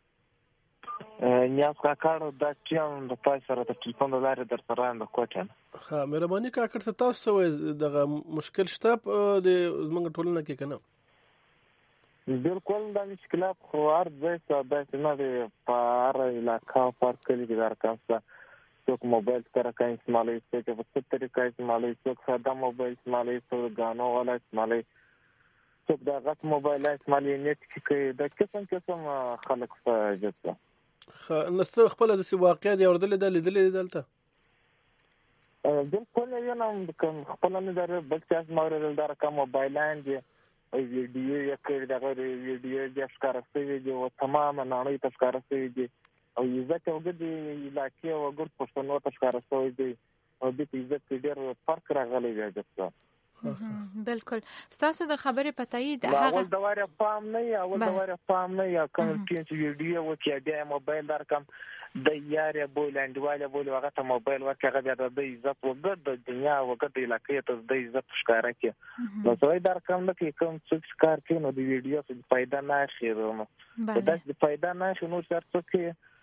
Speaker 17: نیاز کاکړ د ټیم د پای سره د ټلیفون د لارې در سره د کوټن.
Speaker 14: ها مهرباني کاکړ ته تاسو څه وایي دغه مشکل شته د زموږ ټولنه کې که نه؟
Speaker 17: بالکل دا مشکلات خو هر ځای څه داسې نه دی په هر علاقه په هر کلي کې دا رقم شته. څوک موبایل سره کار استعمالوي څوک په څه طریقه استعمالوي څوک ساده موبایل استعمالوي څوک ګانو والا استعمالوي څوک د غټ موبایل استعمالوي نیټ کې کوي د قسم خلک په جته
Speaker 14: نسته خپل د سی واقعیت دی اوردل د لیدلې دلته
Speaker 17: بالکل یو نه خپل نه در بل څه مورل در کوم موبایلان دی او ویډیو یې کړی دا ویډیو د ښکارستوي دی او تمام نړۍ ته ښکارستوي دی او عزت او د علاقې او ګور پښتنو ته ښکارستوي دی او د عزت ډېر فرق راغلی دی دغه.
Speaker 16: بالکل ستاسو د خبرې په تایید
Speaker 17: هغه اول د واره فام نه یا کوم چې ویډیو و چې د موبایل در کوم د یاري بولندواله بول هغه ته موبایل ورکړه بیا د عزت وګړه د دنیا وګړه د علاقې ته د عزت ښکارا کې نو زوی در کوم نه کې کوم څه کار کوي نو د ویډیو څخه پیدا نه اخیرو دا د پیدا نه شنو څه کې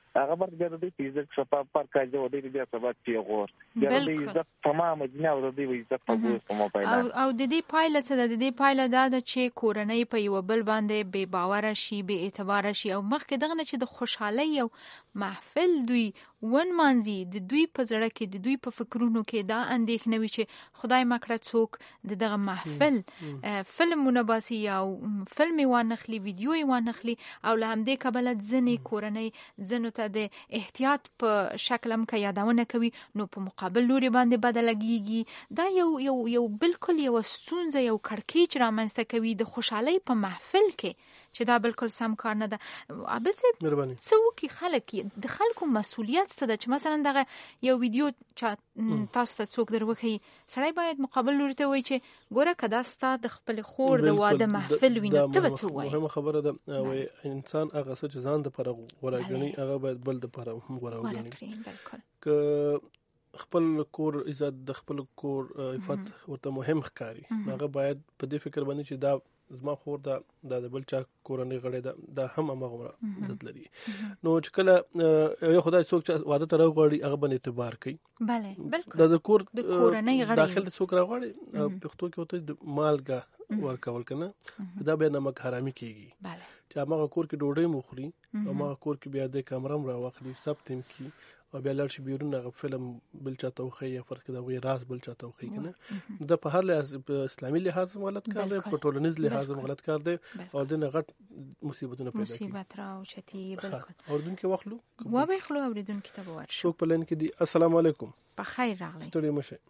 Speaker 17: هغه برګه د دې عزت شپه پر کاجو د دې سبب چې غور د دې عزت تمام دنیا د دې عزت په ګوس په موبایل
Speaker 16: او د دې پایله څه د دې پایله دا ده چې کورنۍ په یو بل باندې بے باور شي بے اعتبار شي او مخکې دغه چې د خوشحالي او محفل دوی ون مانزي د دوی په زړه کې د دوی په فکرونو کې دا اندېښنه وي چې خدای مکړه څوک دغه محفل فلمونه باسي او فلم وانخلي ویډیو وانخلي او له همدې کبله ځنې کورنۍ ځنو ته د احتیاط په شکل هم که یادونه کوي نو په مقابل لوري باندې بدلږي دا یو بالکل یو ستونزه یو کړکېچ رامنځته کوي د خوشحالۍ په محفل کې چې دا بالکل سم کار نه ده عابد صاحب څه وکړي خلک د خلکو مسؤلیت څه ده چې مثلا دغه یو ویډیو تاسو ته څوک دروښيي سړی باید مقابل لوري ته وایي چې ګوره که دا ستا د خپلې خور د واده محفل وي نو ته به څه وایي
Speaker 14: مهمه خبره ده وایي انسان هغه څه چې ځان دپاره غوره ګڼي هغه باید بل دپاره هم غوره وګڼي که خپل کور عزت د خپل کور عفت ورته مهم ښکاري هغه باید په دې فکر باندې چې دا زما خور د بل چا کورنۍ غړی دا هم هغه عزت لري نو چې کله یو خدای څوک چې واده ته راغواړي هغه باندې اعتبار کوي
Speaker 16: بله بالکل
Speaker 14: د
Speaker 16: کورنۍ غړي
Speaker 14: داخل څوک راغواړي پښتو کې وته د مالګه ورکول کنه دا به نمک حرامي کیږي
Speaker 16: بله
Speaker 14: چې هغه کور کې ډوډۍ مخوري هغه کور کې بیا د کامرم راوخلي سب تیم کی او بیا لړ شي بیرون هغه فلم بل چاته وخی یا فرق دا وی راز بل چاته وخی کنه د په هر لحاظ اسلامي لحاظ غلط کار دی په ټولنیز لحاظ غلط کار دی او د غټ مصیبتونه پیدا کوي
Speaker 16: مصیبت راو چتی بالکل
Speaker 14: اوردونکو واخلو
Speaker 16: و به خلو اوریدونکو ته ورشو
Speaker 14: شو په لن کې دی السلام علیکم
Speaker 16: په خیر راغلی
Speaker 14: ستړي مشه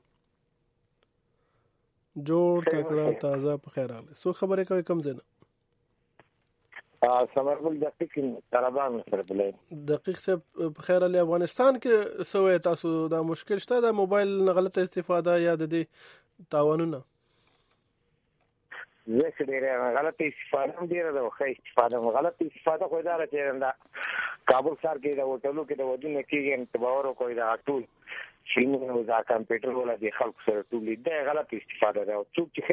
Speaker 14: جوړ تکړه تازه په خیر راغلی سو خبره کوي کم زنه
Speaker 18: سمرګل دقیق طالبان سره بلې
Speaker 14: دقیق څه په خیر علي افغانستان کې سوې تاسو دا مشکل شته د موبایل غلطه استفاده یا د دې تاوانونه
Speaker 18: زه چې ډېر غلطه استفاده ډېر ده خو استفاده غلطه استفاده خو دا راځي دا کابل ښار کې د هوټلو کې د ودونه کې انتباور کوي دا ټول شینو دا کمپیوټر ولا د خلکو سره ټول دې غلطه استفاده ده او څوک چې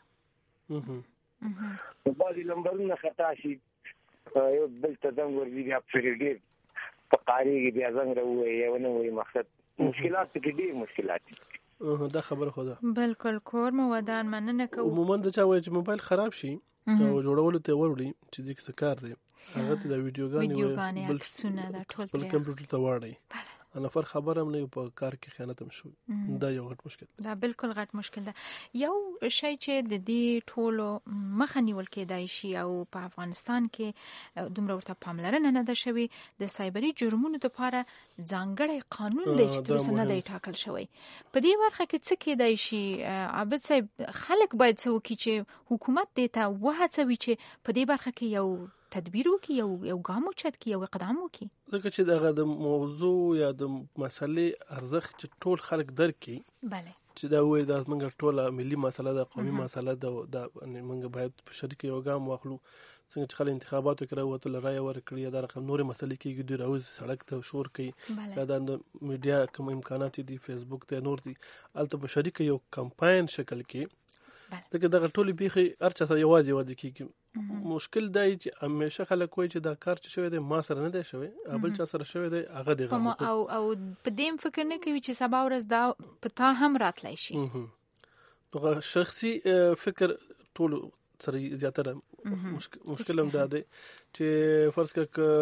Speaker 18: په بعضي نمبرونه خطا شي یو بل ته زنګ ورځي بیا پرې ډېر په قاري کې بیا زنګ راووي یو نه وي مقصد مشکلات کې ډېر مشکلات
Speaker 14: دا خبره خو ده
Speaker 16: بالکل کور مو ودان مننه کوو
Speaker 14: عموما د چا وایي چې موبایل خراب شي او جوړولو ته وروړي چې د څه کار دی هغه ته د
Speaker 16: ویډیوګانې عکسونه دا ټول
Speaker 14: بل کمپیوټر ته واړي نفر خبر هم نه په کار کې خیانت هم شو دا یو غټ مشکل
Speaker 16: دا بالکل غټ مشکل ده یو شی چې د دې ټولو مخه نیول کېدای شي او په افغانستان کې دومره ورته پاملرنه نه ده شوی د سایبري جرمونو لپاره ځانګړی قانون دی چې تر اوسه نه دی ټاکل شوی په دې برخه کې څه کېدای شي عابد صاحب خلک باید څه وکړي چې حکومت دې ته وهڅوي چې په دې برخه کې یو تدبیر وکي یو ګام اوچت کی یو اقدام وکي
Speaker 14: ځکه چې دغه د موضوع یا د مسلې ارزښت چې ټول خلک درک کړي
Speaker 16: bale
Speaker 14: چې دا وایي دا موږ ټوله ملي مسله ده قومي مسله ده دا موږ باید په شریک یو ګام واخلو څنګه چې خلک انتخاباتو کې راوته لرای ورکړي دا رقم نور مسلې کې دوی راوځي سړک ته شور کوي دا د میډیا کوم امکانات دي فیسبوک ته نور دي البته په شریک یو کمپاین شکل کې دغه ټولې بیخي ارچا ته یوازې کېږي مشکل دی چې همیشه خلک وایي چې دا کار چې شوی دی ما سره نه دی شوی بل چا سره شوی دی هغه دی
Speaker 16: او په دې فکر نه کوي چې سبا ورځ دا په تا هم راتلی شي
Speaker 14: نو شخصي فکر ټول سره زیاتره مشکل هم دا دی چې فرض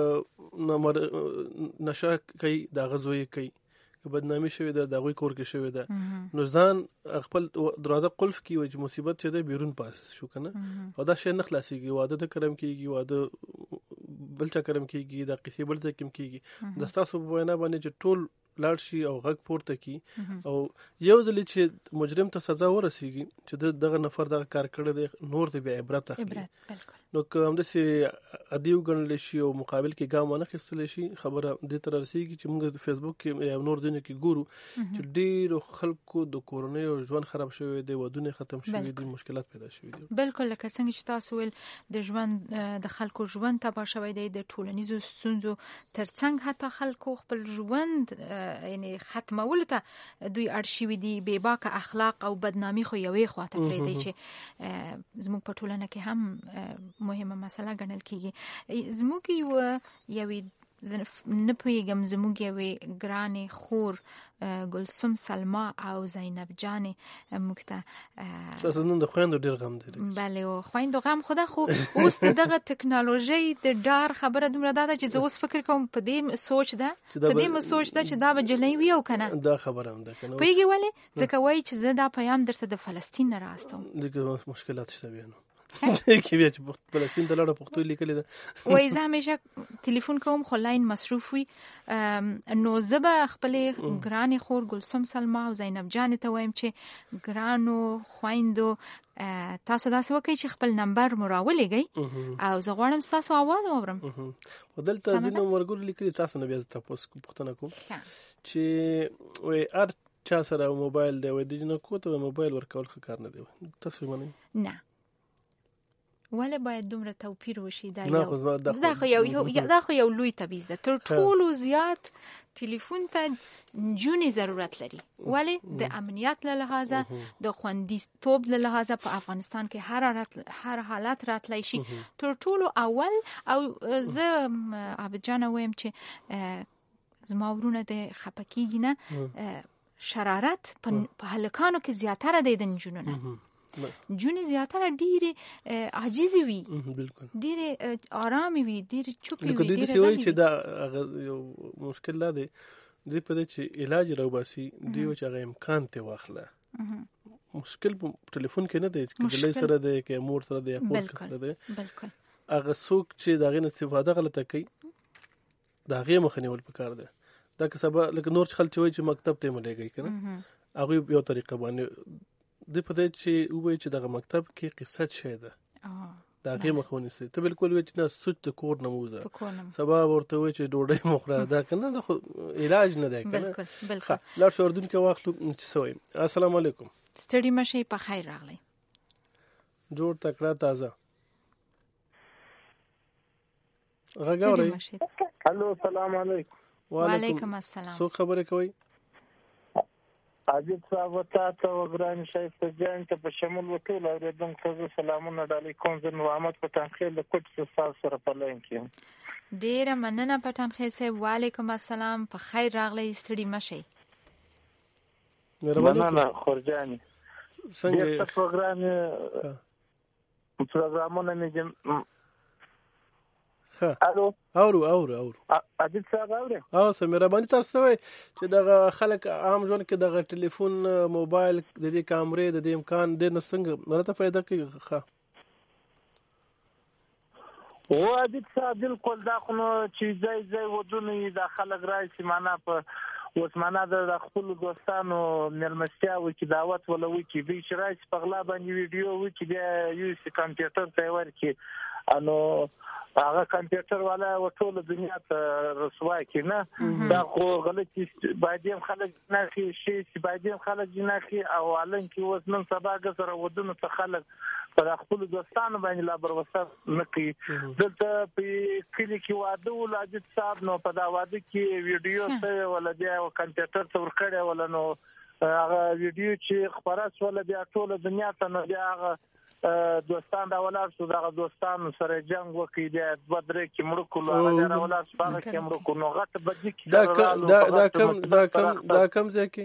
Speaker 14: کړه نشه کوي دا غزوی کوي که بدنامي شوی ده د غوي کور کې شوی ده نو ځان خپل دروازه قلف کی وجه مصیبت چې ده بیرون پاس شو کنه او دا شی نه خلاصيږي واده د کرم کیږي واده بل چا کرم کیږي دا قصې بل ځکه کم کیږي د تاسو په وینا باندې چې ټول لاړ شي او غږ پورته کی او یو ځل چې مجرم ته سزا ورسیږي چې دغه نفر دغه کار کړی دی نور دی به عبرت اخلي نو کوم د سي ادیو ګڼل شي او مقابل کې ګام نه خستل شي خبره د تر رسیږي چې موږ د فیسبوک کې یا نور دنه کې ګورو چې ډیر خلکو د کورونی او ژوند خراب شوی دی ودونه ختم شوی دي مشکلات پیدا شوی دي
Speaker 16: بالکل لکه څنګه چې تاسو ول د ژوند د خلکو ژوند تباه شوی دی د ټولنیزو ستونزو ترڅنګ حتی خلکو خپل ژوند یعنی ختمول ته دوی ارشیوي دي بې باکه اخلاق او بدنامي خو یوې خواته پرې دی چې زموږ په ټولنه کې هم مهمه مسله ګڼل کیږي زموږ یو نه پوهیږم زموږ یوې ګرانې خور ګلسم سلما او زینب جانې موږ ته
Speaker 14: تاسو نن د خويندو ډېر غم دی.
Speaker 16: بله او خويندو غم خدا خو اوس دغه ټکنالوژي د ډار خبره دومره ده چې زه اوس فکر کوم په دې سوچ ده چې دا به جلۍ وي او کنه
Speaker 14: دا خبره هم ده کنه
Speaker 16: پوهیږي ولې ځکه وایي چې زه دا پیام درته د فلسطین نه راستم
Speaker 14: دغه مشکلات شته بیانو کې بیا چې فلسطین ته لاړه پښتو لیکلې ده
Speaker 16: وای زه همیشه ټلیفون کوم خو لاین مصروف وي نو زه به خپلې ګرانې خور ګلسم سلما او زینب جانې ته وایم چې ګرانو خویندو تاسو داسې وکړئ چې خپل نمبر مو راولېږئ او زه غواړم ستاسو اواز واورم
Speaker 14: دلته ځینو ملګرو لیکلي تاسو نه بیا زه تاسو پوښتنه کوم چې وای هر چا سره موبایل دی وای د جنکو ته موبایل ورکول ښه کار نه دی تاسو منئ
Speaker 16: نه ولې باید دومره توپیر وشي دا خو یو لوی تبعیض ده تر ټولو زیات ټلیفون ته جونې ضرورت لري ولې د امنیت له لحاظه د خوندیتوب له لحاظه په افغانستان کې هر حالت راتلی شي تر ټولو اول او زه عابد جان وایم چې زما ورونه د خپه کېږي نه شرارت په هلکانو کې زیاتره دی د نجونو نه جونې زیاتره ډېرې عاجزې وي ډېرې آرامې وي ډېرې چوپې وي
Speaker 14: ډېرې غلې چې دا یو مشکل لا دی دې په دې چې علاج راوباسي دی چې هغه امکان ته واخله مشکل په ټلیفون کې نه دی چې دلې سره دی کې مور سره دی خپل سره دی هغه څوک چې داغه نه استفاده غلطه کوي داغه مخنیول پکار دی دا که سبا لکه نور خلک وایي چې مکتب ته ملګری کنه هغه یو طریقه باندې د پدې چې وایي چې دغه مکتب کې قصه شه ده دا غي مخونی سي ته بالکل وایي چې نه سوچ ته کور نه موزه سبا ورته وایي چې ډوډۍ مخره ده کنه د علاج نه ده کنه بالکل لا شوردون کې واخلو چې سوي السلام علیکم
Speaker 16: ستړي مشه په خیر راغلی
Speaker 14: جوړ تکړه تازه غاوري
Speaker 17: الو السلام علیکم
Speaker 16: وعلیکم السلام
Speaker 14: سو خبره کوي
Speaker 17: عجیب صاحب ته وګران شایف جان ته په شمول وټول اوریدونکو سلامونه علیکم زه محمد پټان خیل د کوټ سره په لاین کې
Speaker 16: ډیره مننه پټان خیل صاحب وعلیکم السلام په خیر راغلی ستړي مشه
Speaker 17: مننه خورجان څنګه پروګرامونه مې الو
Speaker 14: اورو
Speaker 17: عجیب صاحب اوري
Speaker 14: سمره باندې تاسو وای چې دغه خلک عام ژوند کې دغه ټلیفون موبایل د دې کیمرې د دې امکان د نسنګ مرته پیدا کوي ښه
Speaker 17: او عجیب صاحب بالکل دا خو چې ځای ودونه د خلک راځي معنا په اوس معنا د خپل دوستانو ملمستیا و چې دعوت ولوي چې به شرایط په غلا باندې ویډیو و چې د یو کمپیوټر ته ورکی انو هغه کمپیوټر والا ټول دنیا ته رسوای کینه دا خو غلطي باید خلک نه شي چې باید خلک نه شي او علن کې اوس نن سبا غسر ودونه ته خلک پر خپل دوستانو باندې لا بروسه نکي دلته په کلی کې واده ولادت صاحب نو په دا واده کې ویډیو ته ولا بیا کمپیوټر ته ورکړی ولا نو هغه ویډیو چې خبره ولا بیا ټول دنیا ته نو بیا هغه دوستان دا ولر شو دا دوستان سره جنگ وکړي د بدر کې مړ کول هغه دا ولر سپاره کې مړ کو نو غټ بدی کې
Speaker 14: دا کم ځکه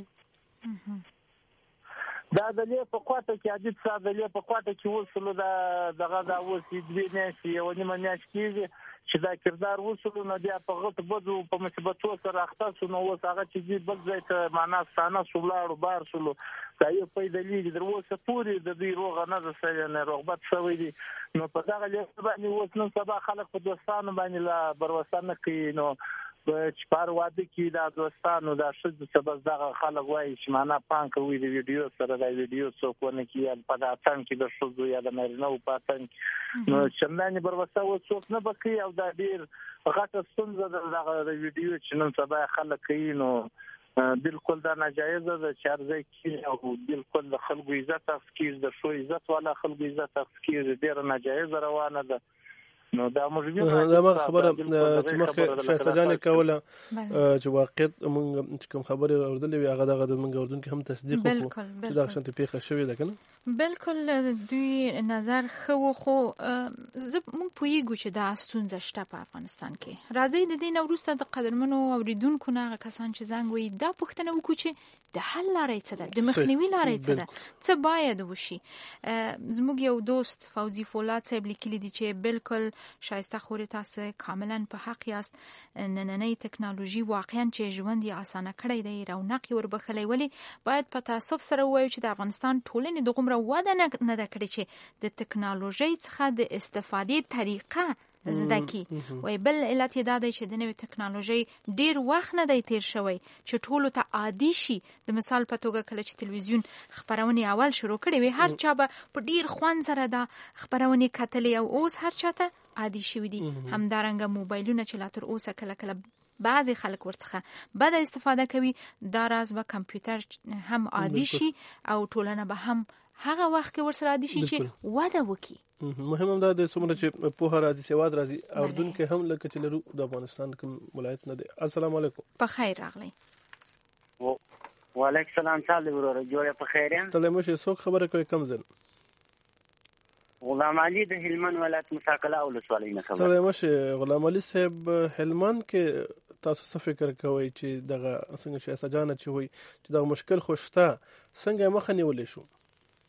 Speaker 17: دا د لې په خواته کې عادت صاحب د لې په خواته کې وصلو دغه دا وسی دوی نه شي یو نیمه میاشت کېږي چې دا کردار وصلو نه بیا په غلط بدو په مصیبتو سره اخته نو اوس هغه چې بل ځای ته معنا ستانه سولاړو بار شلو دا یو پیدا لیږي دروسه پوری د دې روغ نه رسېږي نه رغبت شوی دي نو په دغه لې باندې اوس نن سبا خلک په دوستانو باندې لا بروسانه کوي نو چې پر واده کې دا دوستانو دا شد سبب دغه خلک وایي چې معنا پان کوي د ویډیو سره دا ویډیو څوک ونه کیږي په داتن کې د شوزو یا د مېرنو پاتن نو څنګه بروسه و څوک نه بکی او دا ډیر غټه ستونزه دغه ویډیو چې نن سبا خلک کوي نو بالکل دا ناجایز ده چې ارزه کې او بالکل د خلکو عزت تفکیر د شو عزت والا خلکو عزت تفکیر ډیر ناجایز روانه ده نو دا موږ
Speaker 14: دا ما خبره چې مخکې شایسته جان کوله چې واقعیت موږ کوم خبره اوردلې وي هغه دغه موږ اردن کې هم تصدیق وکړو چې دا شانتي پیښه شوې ده کنه
Speaker 16: بالکل دوی نظر خو موږ پوهیږو چې دا ستونزه شته په افغانستان کې راځي د دې وروسته د قدرمنو اوریدونکو نه کسان چې زنګ وي دا پوښتنه وکړو چې د حل لارې څه ده د مخنیوي لارې څه ده څه باید وشي زموږ یو دوست فوزي فولاد صاحب لیکلي دي چې بالکل شایسته خوري تاسو کاملا په حق یاست نننۍ ټکنالوژي واقعا چې ژوند یې اسانه کړی دی رونق یې وربخلی ولی باید په تاسف سره وایو چې د افغانستان ټولنې د غومره وده نه ده کړې چې د ټکنالوژي څخه د استفادې طریقه زده کی وای بل علت یې دا دی چې د نوې ټکنالوژي ډیر وخت نه دی تیر شوی چې ټولو ته عادي شي د مثال په توګه کله چې تلویزیون خبرونه اول شروع کړي وي هر چا به په ډیر خوند سره دا خبرونه کتلې او اوس هر چا ته عادي شوی دي همدارنګه موبایلونه چې لا تر اوسه کله کله بعضی خلک ورڅخه بد استفاده کوي دا راز به کمپیوټر هم عادي شي او ټولنه به هم هغه وخت کې ورسره عادي شي چې وده وکړي
Speaker 14: مهم هم دا د څومره چې په راځي سواد راځي اردن کې هم لکه چې لرو د افغانستان کوم ولایت نه دی السلام علیکم
Speaker 16: په خیر راغلی
Speaker 19: وعلیکم السلام تعالی ورور جوړه په خیر یم
Speaker 14: سلام شه څوک خبره کوي کم زن
Speaker 19: غلام علي د هلمند ولایت مساکله او لسوالۍ نه خبره
Speaker 14: سلام شه غلام علي صاحب هلمند کې تاسو څه فکر کوئ چې دغه څنګه چې اسجانه چې وي چې دغه مشکل خوشته څنګه مخه نیولې شو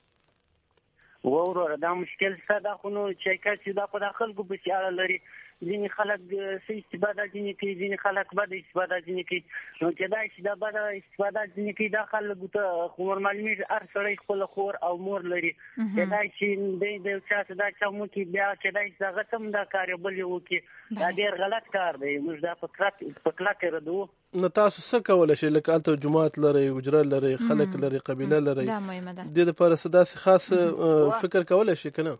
Speaker 19: وروره دا مشکل څه دا خو نو چې کله دا په خلکو په اړه لري ځینې خلک سې استفاده ځینې کوي ځینې خلک بد استفاده ځینې کوي نو چې دا چې دا بد استفاده ځینې کوي دا خلکو ته خو نورمالي هر سړی خپل خور او مور لري چې دا چې د چا څه دا چې مو کې بیا چې دا څنګه تم دا کار بل یو کې دا ډېر غلط کار دی موږ دا په کلاکه ردو
Speaker 14: نو تاسو څه کولای شئ لکه الته جماعت لري وجره لري خلک لري قبيله لري د لپاره صداسي خاص فکر کولای شئ کنه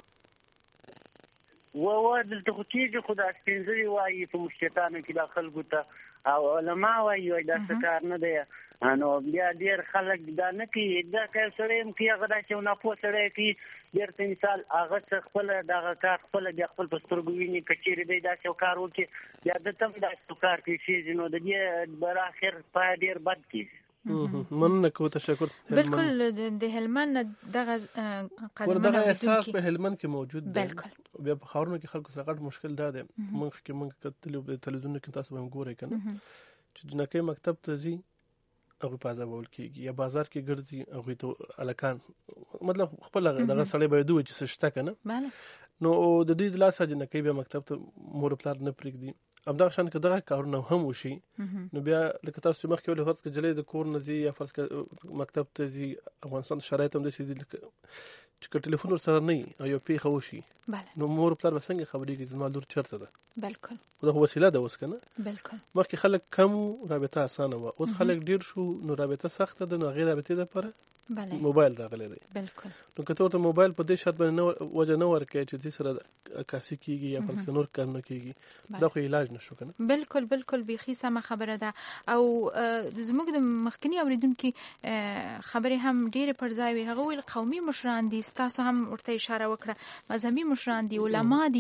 Speaker 19: دلته خو کېږي خو دا سپینځري وایي په مشتتانو کې دا خلکو ته او علما وایي دا څه کار نه دی نو بیا ډېر خلک دا نه کوي دا که سړی هم کوي هغه داسې یو ناپوه سړی کوي ډېر ته مثال هغه څه خپله دغه کار خپله بیا خپل په سترګو ویني که چېرې دی داسې یو کار وکړي بیا ده ته هم داسې کار کوي چې نو د دې براخر پای ډېر بد کېږي
Speaker 14: مننه کوم تشکر
Speaker 16: بالکل د هلمند دغه
Speaker 14: قدمونه احساس په هلمند کې موجود دی بالکل بیا په خاورونو کې خلکو سره غټ مشکل دا دی موږ کتلو په تلویزیون کې تاسو هم ګورئ کنه چې جنکه مکتب ته ځي هغه په ځای بول کېږي یا بازار کې ګرځي هغه ته الکان مطلب خپل دغه سړی باید دوی چې شته کنه نو د دې د لاسه جنکه بیا مکتب ته مور پلار نه پرېږدي همدا شان که دغه کارونه هم وشي نو بیا لکه تاسو مخکې ولې فرض کړئ جلې د کور نه ځي یا فرض کړئ مکتب ته ځي افغانستان شرایط هم داسې دي چې ټلیفون ورسره نه وي او یو پیښه وشي نو مور پلار به څنګه خبرېږي زما لور چېرته ده
Speaker 16: بالکل
Speaker 14: دا خو وسیله ده اوس که نه
Speaker 16: بالکل
Speaker 14: مخکې خلک کم رابطه اسانه وه اوس خلک ډېر شو نو رابطه سخته ده نو هغې رابطې دپاره موبایل راغلی دی
Speaker 16: بالکل
Speaker 14: نو که ته ورته موبایل په دې شرط باندې وجه نه ورکوې چې دې سره عکاسي کېږي یا فرض کړه نور کارونه کېږي دا خو علاج نه شو که نه
Speaker 16: بالکل بالکل بیخي سمه خبره ده او زموږ د مخکني اورېدونکي خبرې هم ډېرې پر ځای وي هغه ویل قومي مشران دي ستاسو هم ورته اشاره وکړه مذهبي مشران دي علما دي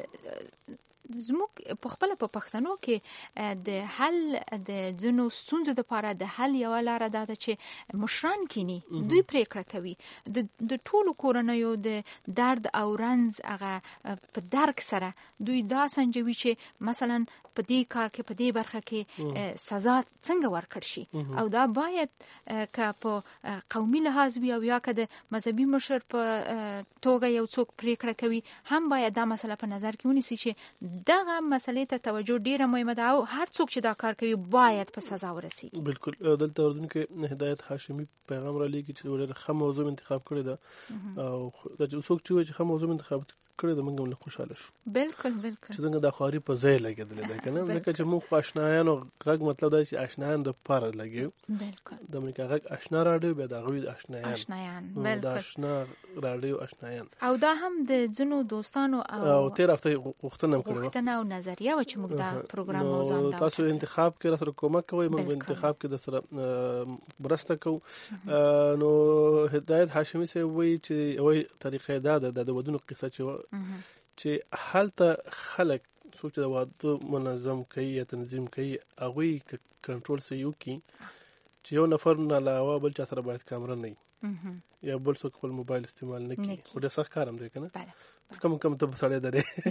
Speaker 16: زموږ په خپل په پښتنو کې د حل د ځینو ستونزو لپاره د حل یو لاره ده چې مشران کینی دوی پریکړه کوي د ټولو کورنیو د درد او رنز هغه په درک سره دوی دا سنجوي چې مثلا په دې کار کې په دې برخه کې سزا څنګه ورکړ شي او دا باید که په قومي لحاظ وي او یا که د مذهبي مشر په توګه یو څوک پریکړه کوي هم باید دا مسله په نظر کې ونیسي چې دغه مسلې ته توجه ډیره مهمه ده او هر څوک چې دا کار کوي باید په سزا ورسیږي
Speaker 14: بالکل دلته اردن کې هدایت هاشمی پیغام را لېږي چې ډېر ښه موضوع انتخاب کړی ده او دا څوک چې ښه موضوع انتخاب کړی ده موږ هم خوشاله شو
Speaker 16: بالکل بالکل
Speaker 14: چې څنګه د خواري په ځای لګېدلې ده کنه ځکه چې موږ آشنایانو غږ مطلب دا چې آشنایان د پاره لګیو
Speaker 16: بالکل
Speaker 14: د امریکا غږ آشنا راډیو به د غوي آشنایان
Speaker 16: بالکل
Speaker 14: د آشنا راډیو آشنایان
Speaker 16: او دا هم د ځینو دوستانو
Speaker 14: او تیر هفته غوښتنه
Speaker 16: او نظریه و چې موږ دا پروګرام موضوع دا
Speaker 14: تاسو انتخاب کې سره کومک کوي موږ انتخاب کې د سره برسته کوو نو هدایت هاشمی سه وی چې وی طریقې دا د ودونو قصه چې چې هلته خلک څوک چې د واده منظم کوي یا تنظیم کوي هغوی کنټرول سه یو کی چې یو نفر نه علاوه بل چا سره باید کامره نه وي یا بل څوک خپل موبایل استعمال نه کوي خو ډېر سخت کار هم دی که نه کم ته په سړی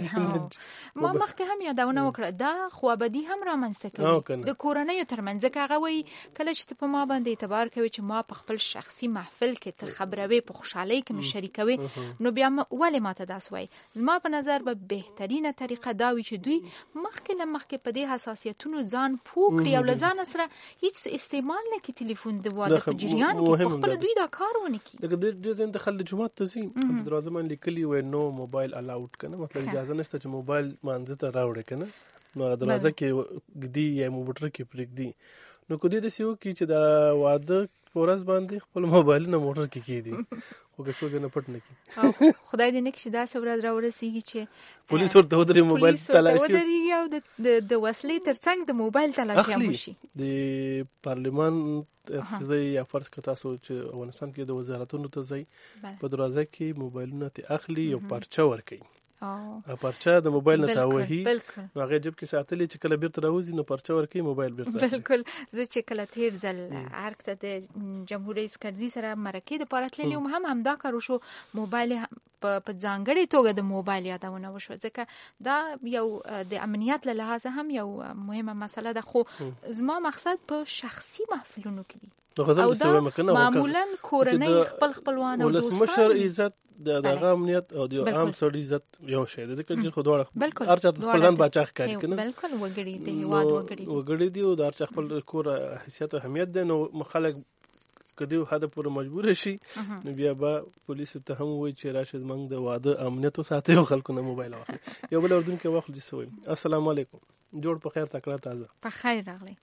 Speaker 14: درې
Speaker 16: ما مخکې هم یادونه وکړه دا خوابدي هم رامنځته کوي د کورنیو ترمنځ ځکه هغه وایي کله چې ته په ما باندې اعتبار کوي چې ما په خپل شخصي محفل کې ته خبروي په خوشحالۍ کې مې شریکوي نو بیا ولې ماته داسې وایي زما په نظر به بهترینه طریقه دا وي چې دوی مخکې له مخکې په دې حساسیتونو ځان پوه کړي او له ځانه سره هیڅ استعمال نه کړي تلیفون د واده په جریان کې په خپله دوی دا کار ونه کړي
Speaker 14: لکه ډېر ځایونه ته خلک جومات ته ځي په دروازه باندې لیکلي وایي نو موبایل الاؤډ کنه مطلب اجازه نشته چې موبایل مانځه ته راوړي کنه نو دروازه کې ګدي یا موټر کې پرېږدي نو کو دې داسې وکړي چې د واده په ورځ باندې خپل موبایل نه موټر کې کېږدي خو که څوک نه پټ نه کړي
Speaker 16: خدای دې نه کړي چې داسې ورځ راورسېږي چې
Speaker 14: پولیس ورته ودرېږي موبایل تلاشي
Speaker 16: ودرېږي او د وسلې تر څنګ د موبایل تلاشي هم وشي
Speaker 14: د پارلمان ځای یا فرض که تاسو چې افغانستان کې د وزارتونو ته ځئ په دروازه کې موبایلونه ته اخلي یو پارچه ورکوي پرچه د موبایل نه تاوهي نو هغه جب کې ساتلې چې کله بیرته راوځي نو پرچه ورکوي موبایل بیرته
Speaker 16: بالکل زه چې کله تیر ځل ارګ ته د جمهور رئیس کرزي سره مرکې د پاره تللی وم هم همدا کار وشو موبایل په ځانګړې توګه د موبایل یادونه وشو ځکه دا یو د امنیت له لحاظه هم یو مهمه مسله ده خو زما مقصد په شخصي محفلونو کې او دا معمولا کورنۍ خپل خپلوان او دوستان
Speaker 14: ولسمشر عزت دغه امنیت او د عام سړي عزت یو شی دی ځکه چې خو هر چا خپل ځان باچاخ کوي کنه
Speaker 16: بالکل وګړي دی هیواد
Speaker 14: وګړي دی او د هر چا خپل کور حیثیت او اهمیت دی نو خلک کدی هدا پر مجبور شي نو بیا به پولیس ته هم وایي چې راشد موږ د واده امنیت ساتي او خلکو نه موبایل واخلي یو بل اردن کې واخلي سوي السلام علیکم جوړ په خیر تکړه تازه
Speaker 16: په خیر راغلی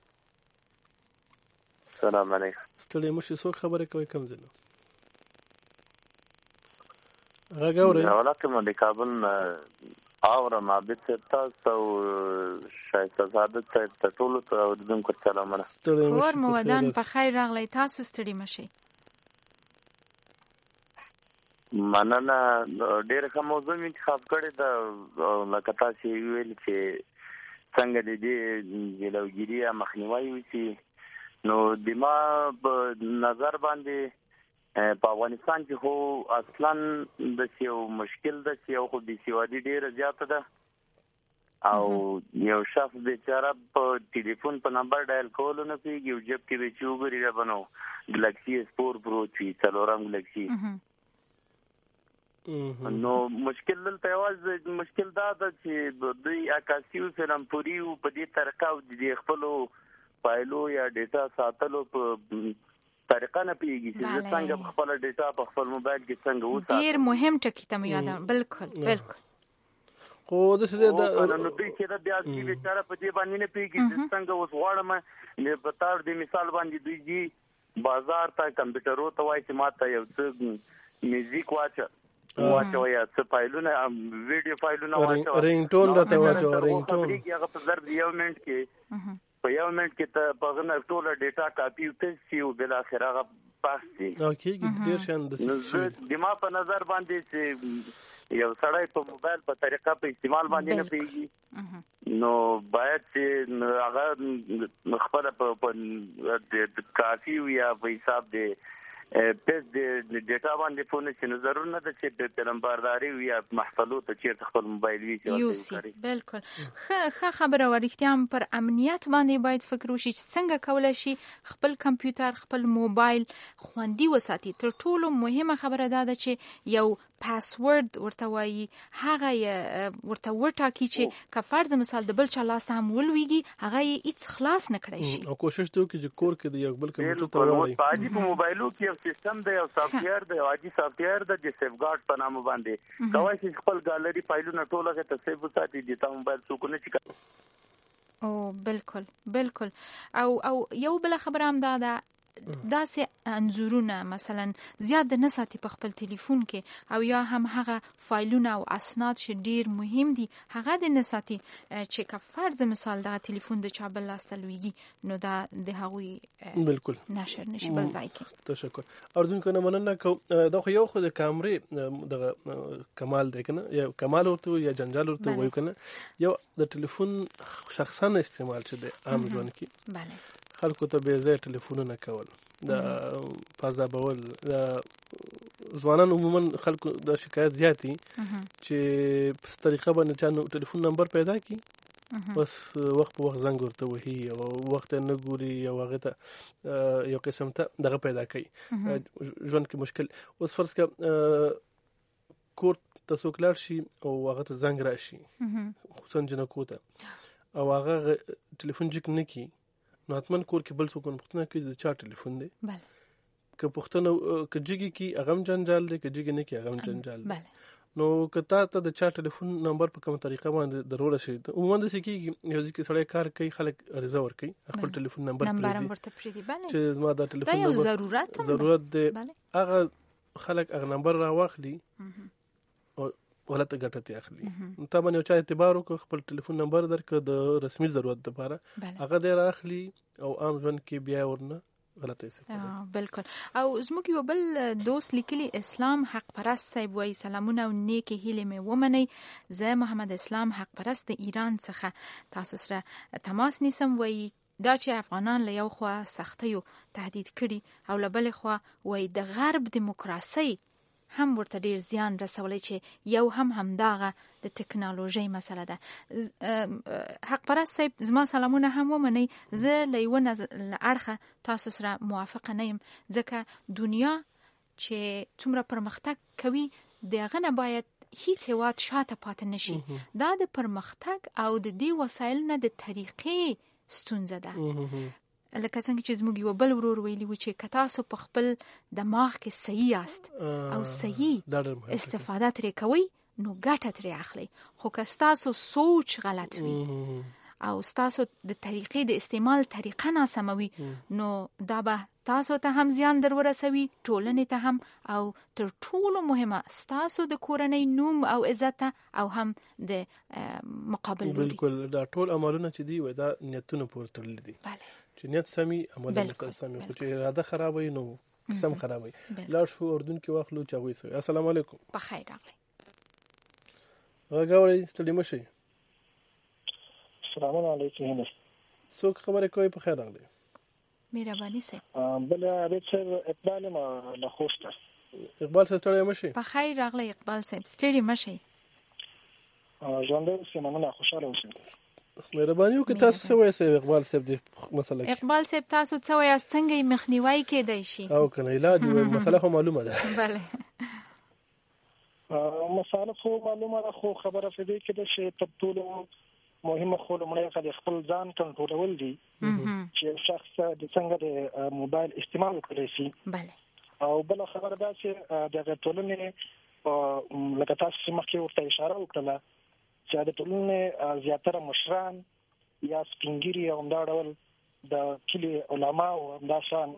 Speaker 20: السلام علیکم
Speaker 14: ستړي مشه څوک خبره کوي کم زنه راګورې
Speaker 20: ولکه ما د کابل اور مابت تاسو شایسته زاده ته ټول ته اردن کو سلام علیکم
Speaker 16: کور مو ودان په خیر راغلی تاسو ستړي مشه
Speaker 20: مننه ډېر ښه موضوع می انتخاب کړی دا لکه تاسو ویل چې څنګه د دې جلوګیری مخنیوي وشي نو د ما په نظر باندې په افغانستان کې خو اصلا د یو مشکل د یو خو د سیوادي ډیره زیاته ده او یو شخص بیچاره په ټلیفون په نمبر ډایل کول نه پیږي او جب کې به چوغري را بنو ګلکسي سپور پرو چی څلورم ګلکسي نو مشکل دلته یوازې مشکل دا ده چې دوی اکاسیو سلام پوری په دې طریقه د خپل فایلو یا ډیټا ساتلو په طریقه نه پیږي چې څنګه خپل ډیټا په خپل موبایل کې څنګه وساتو
Speaker 16: ډیر مهم ټکی ته یاد بالکل
Speaker 14: خو د څه د
Speaker 20: نو دوی چې دا بیا چې بیچاره په دې باندې نه پیږي چې څنګه اوس غواړم نه په تار د مثال باندې دوی جی بازار ته کمپیوټرو ته وایي چې ماته یو څه میوزیک واچو یا څه فایلونه ویډیو فایلونه واچو
Speaker 14: رینګټون راته واچو رینګټون
Speaker 20: هغه په ضرب یو منټ کې په یو منټ کې ته په غن ټول ډیټا کاپی او پیسټ سی او بل اخر هغه پاسي
Speaker 14: اوکې ډیر شان
Speaker 20: د ما په نظر باندې چې یو سړی په موبایل په طریقه په استعمال باندې نه پیږي نو باید چې هغه خپل په کافی یا په حساب دی پس د ډیټا باندې فون چې ضرور نه ده چې د نمبرداري یا محفلو ته چیرته خپل موبایل وي
Speaker 16: بالکل ښه خبره ورښتیا هم پر امنیت باندې باید فکر وشي چې څنګه کولای شي خپل کمپیوټر خپل موبایل خوندي وساتي تر ټولو مهمه خبره دا ده چې یو پاسورد ورته وایي هغه ورته وټاکي چې که فرض مثال د بل چا لاس هم ولويږي هغه یې هیڅ خلاص نه کړی شي
Speaker 14: او کوشش ته وکړي چې کور کې د یو بل کمپیوټر ته وایي
Speaker 20: په موبایلو کې یو سیستم دی یو سافټویر دی واجی سافټویر دی چې سیف ګارد په نامه باندې کوي چې خپل ګالري فایلونه ټول هغه ته سیف وساتي د تا موبایل څوک نه چي
Speaker 16: او بالکل او یو بل خبره هم دا داسې انځورونه مثلا زیات نه ساتي په خپل ټلیفون کې او یا هم هغه فایلونه او اسناد چې ډیر مهم دي هغه د نه ساتي چې که فرض مثال د ټلیفون د چا بل لاس ته لویږي نو دا د هغوی
Speaker 14: بالکل
Speaker 16: نشر نشي بل ځای کې.
Speaker 14: تشکر اردوونکو نه مننه کوم دا خو یو خو د کامرې دغه کمال دی کنه یا کمال ورته یا جنجال ورته وایو کنه یو د ټلیفون شخصا استعمال چې دی عام ژوند کې
Speaker 16: بله
Speaker 14: خلکو ته به ځای ټلیفونونه کول د پازابول د ځوانان عموما خلکو د شکایت زیاتی چې په طریقه باندې چې ټلیفون نمبر پیدا کی بس وخت په وخت زنګ ورته وهي او وخت نه ګوري او هغه ته یو قسم ته دغه پیدا کوي ژوند کې مشکل. اوس فرض کا کور ته څوک لاړ شي او هغه ته زنګ راشي خصوصا جنکو ته او هغه ټلیفون جک نه کی نو حتمن کور کې بل څوک پوښتنه کوي د چا ټلیفون دی
Speaker 16: بله
Speaker 14: که پوښتنه که جګی کی هغه جنجال دی که جګی نه کی هغه جنجال دی نو که ته د چا ټلیفون نمبر په کومه طریقه باندې ضرورت شي عموما د سکیږي یو ځکه سړی کار کوي خلک رضا ور کوي خپل ټلیفون نمبر
Speaker 16: پرې
Speaker 14: بله چې ما دا ټلیفون
Speaker 16: دا یو
Speaker 14: ضرورت دی هغه خلک هغه نمبر را واخلي او ولته ګټه ته اخلي ته باندې یو چا اعتبار وکړ خپل ټلیفون نمبر درکړه د رسمي ضرورت لپاره هغه دې راخلي او عام ژوند کې بیا ورنه غلطه استفاده
Speaker 16: بالکل. او زموږ یو بل دوست لیکلی اسلام حق پرست صاحب وایي سلامونه او نیکی هیله مې ومنئ زه محمد اسلام حق پرست د ایران څخه تاسو سره تماس نیسم وایي دا چې افغانان له یو خوا سختیو تهدید کړي او له بل خوا وایي د غرب دیموکراسي هم ورته ډیر زیان رسولی چې یو همداغه د ټکنالوژي مسله ده. حق پرست صاحب زما سلامونه هم ومنئ زه له یوه اړخه تاسو سره موافقه نه یم ځکه دنیا چې څومره پرمختګ کوي د هغه نه باید هیڅ هیواد شاته پاتې نشي دا د پرمختګ او د دې وسایلو نه د طریقې ستونزه ده لکه څنګه چې زموږ یو بل ورور ویلي و چې که تاسو په خپل دماغ کې صحیح یاست او صحیح استفاده ترې کوئ نو ګټه ترې اخلئ خو که ستاسو سوچ غلط وي او ستاسو د طریقې د استعمال طریقه ناسمه وي نو دا به تاسو ته هم زیان در ورسوي ټولنې ته هم او تر ټولو مهمه ستاسو د کورنۍ نوم او عزت او هم د مقابل لوري
Speaker 14: بالکل دا ټول عملونه چې دی دا نیتونه پورې تړلي دي
Speaker 16: بله
Speaker 14: چې نیت سمي عمل نه سمي خو چې اراده خرابوي نو قسم خرابوي لا شو اردن کې واخلو چاوي سره. السلام علیکم.
Speaker 16: بخیر راغلی.
Speaker 14: راغوري ستړي مشي.
Speaker 21: السلام علیکم.
Speaker 14: څوک خبره کوي په خیر راغلی.
Speaker 16: مهرباني سه.
Speaker 21: بل اړیڅ اقبال ما له خوسته.
Speaker 14: اقبال سره ستړي مشي.
Speaker 16: په خیر راغلی اقبال صاحب ستړي مشي.
Speaker 21: ژوند سه مننه خوشاله اوسئ.
Speaker 14: مهرباني وکړئ تاسو څه وایئ اقبال صاحب دې مسله کې
Speaker 16: اقبال صاحب تاسو څه وایئ څنګه یې مخنیوي کېدای شي
Speaker 14: او کنه علاج مسله خو معلومه ده
Speaker 16: بله
Speaker 21: مسله خو معلومه ده خو خبره فدې کې ده چې تر ټولو مهمه خو لمړی خپل ځان کنټرولول دي چې شخص د څنګه د موبایل استعمال کوي شي
Speaker 16: بله
Speaker 21: او بل خبره ده چې د ټولنې لکه تاسو مخکې ورته اشاره وکړه چې د ټولنې زیاتره مشران یا سپینګری او همدا ډول د کلی علما او همدا شان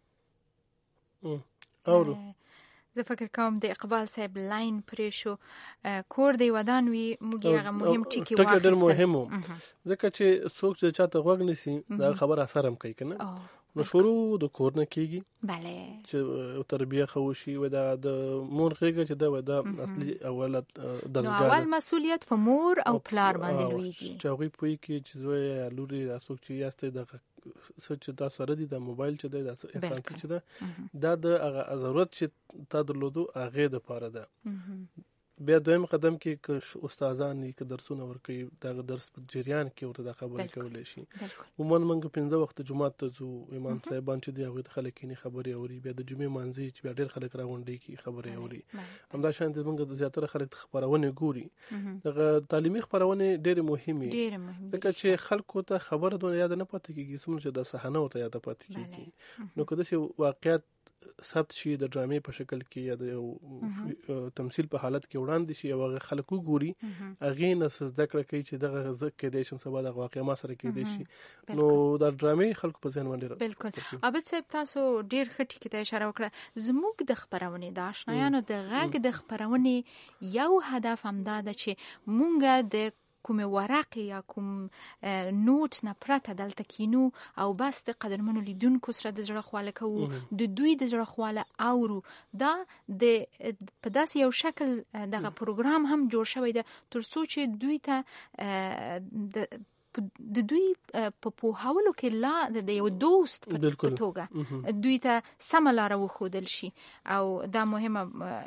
Speaker 14: اورو
Speaker 16: زه فکر کوم د اقبال صاحب لاین پرې شو کور دی ودان وی موږ هغه مهم ټکی واخیستل
Speaker 14: ټکی ډېر مهم ځکه چې څوک چې چاته غوږ نسی دا خبر اثر هم کوي کنه نو شروع د کور نه کیږي
Speaker 16: bale
Speaker 14: چې تربیه خوشي و د مور غیږه چې دا اصلي اوله درسګاه
Speaker 16: اول مسؤلیت په مور او پلار باندې لویږي
Speaker 14: چې هغه پوي کې چې زوی لوري تاسو چې یاسته د سوچ تاسو سره دي د موبایل چې د انسان چې دا د ضرورت چې تا درلودو هغه د پاره ده بیا دویم قدم کې ک استادان کې درسونه ورکوي دا درس په جریان کې ورته د خبرې کولای شي عموما موږ 15 وخت جمعه ته ځو امام صاحبان چې دی هغه خلک یې خبرې اوري بیا د جمعې مانځي چې بیا ډېر خلک راغونډي کې خبرې اوري همدا شان د موږ د زیاتره خلک خبرونه ګوري دغه تعلیمي خبرونه ډېر مهمه ځکه چې خلکو ته خبره دونه یاد نه پاتې کیږي سمون چې د صحنه او ته یاد پاتې کیږي نو کله چې واقعیت ثبت شي د ډرامې په شکل کې یا د تمثيل په حالت کې وړاندې شي او هغه خلک وګوري هغه نه زده کړه کوي چې دغه زکه د شم سبا د واقعي ما سره کې دي شي نو د ډرامې خلکو په ذهن باندې
Speaker 16: بالکل ابد صاحب تاسو ډیر خټی کې ته اشاره وکړه زموږ د خبرونه د آشنایانو د غږ د خبرونه یو هدف هم دا ده چې مونږه د کوم ورق یا کوم نوٹ نه پرته دلته کینو او بس د قدرمنو لیدونکو سره د زړه خواله کوو د دوی د زړه خواله اورو دا د په داسې یو شکل دغه پروګرام هم جوړ شوی دی ترڅو چې دوی ته د دوی په پوهاولو کې لا د یو دوست په توګه دوی ته سم لار وښودل شي او دا مهمه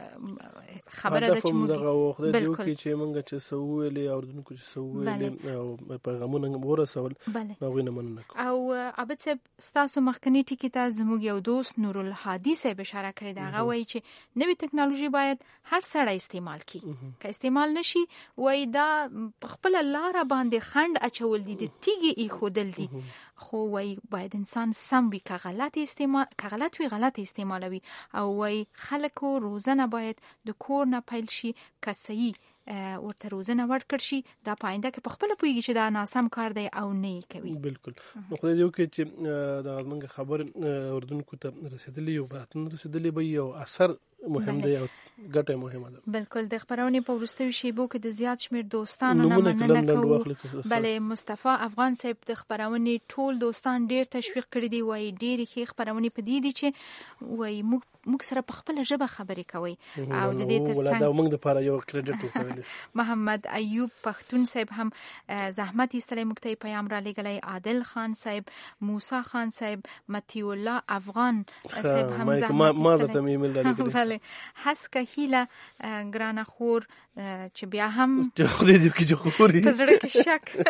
Speaker 16: خبره ده چې موږ
Speaker 14: دغه وخت د یو کې چې موږ چې سوولې او دونکو چې سوولې او پیغامونه ورسول نو غوښنه مننه
Speaker 16: او ابد صاحب ستاسو مخکنی ټکی ته زموږ یو دوست نور الهادي صاحب اشاره کړې دا غوي چې نوې ټکنالوژي باید هر سړی استعمال کړي که استعمال نشي وای دا خپل لار باندې خند اچول دي د تیږي ای خودل دي خو وای باید انسان سم وي که غلط وي غلط استعمالوي او وای خلکو روزنه باید د کور نه پیل شي که صحیح ورته روزنه ورکړ شي دا پاینده کې په خپل پویږي چې دا ناسم کار دی او نه کوي
Speaker 14: بالکل نو خدای دې وکړي چې دا موږ خبر اردوونکو ته رسیدلی او باتن رسیدلی به یو اثر مهم دی او ګټه مهمه ده
Speaker 16: بالکل د خبرونه په ورستوي شیبو کې د زیات شمیر دوستانو نه مننه کوو بله مصطفی افغان صاحب د خبرونه ټول دوستان ډیر تشویق کړی دی وای ډیر ښه خبرونه پدې دي چې وای موږ سره په خپل ژبه خبرې کوي او د دې ترڅنګ
Speaker 14: دا موږ لپاره یو کریډټ وکړل
Speaker 16: محمد ایوب پښتون صاحب هم زحمت ایستلې مکتای پیغام را لګلای عادل خان صاحب موسی خان صاحب متی الله افغان صاحب هم زحمت
Speaker 14: ما ته ایمیل لګلای
Speaker 16: بله حسکه هیله ګرانه خور چې بیا هم
Speaker 14: خدای دې کې خوري
Speaker 16: تزړه کې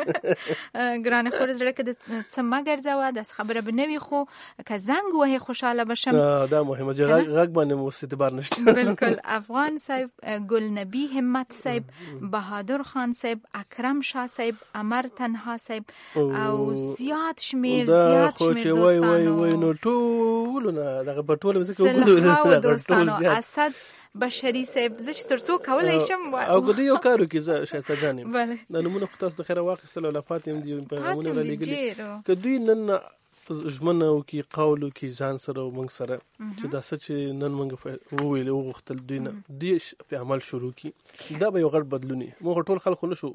Speaker 16: شک ګرانه خور زړه کې د څما ګرځاوه د خبره بنوي خو که زنګ وه خوشاله بشم
Speaker 14: دا مهمه چې غږ باندې مو اعتبار نشته
Speaker 16: بالکل افغان صاحب گل نبی همت صاحب بهادر خان صاحب اکرم شاه صاحب امر تنها صاحب او زیات شمیر دوستانو
Speaker 14: وای نو ټول نه دغه په ټول
Speaker 16: ځکه دوستانو اسد بشری صاحب زه چې ترڅو کولای شم
Speaker 14: او ګډ یو کارو کې زه شایسته جانم د نمونه خو تاسو خیره واقع الله فاطمه دی پیغامونه را لګل کدی نن ژمنه او کې قول او کې ځان سره او موږ سره چې دا څه چې نن موږ وویل او غوښتل دینه دې په عمل شروع کی دا به یو غټ بدلونی موږ ټول خلکو نشو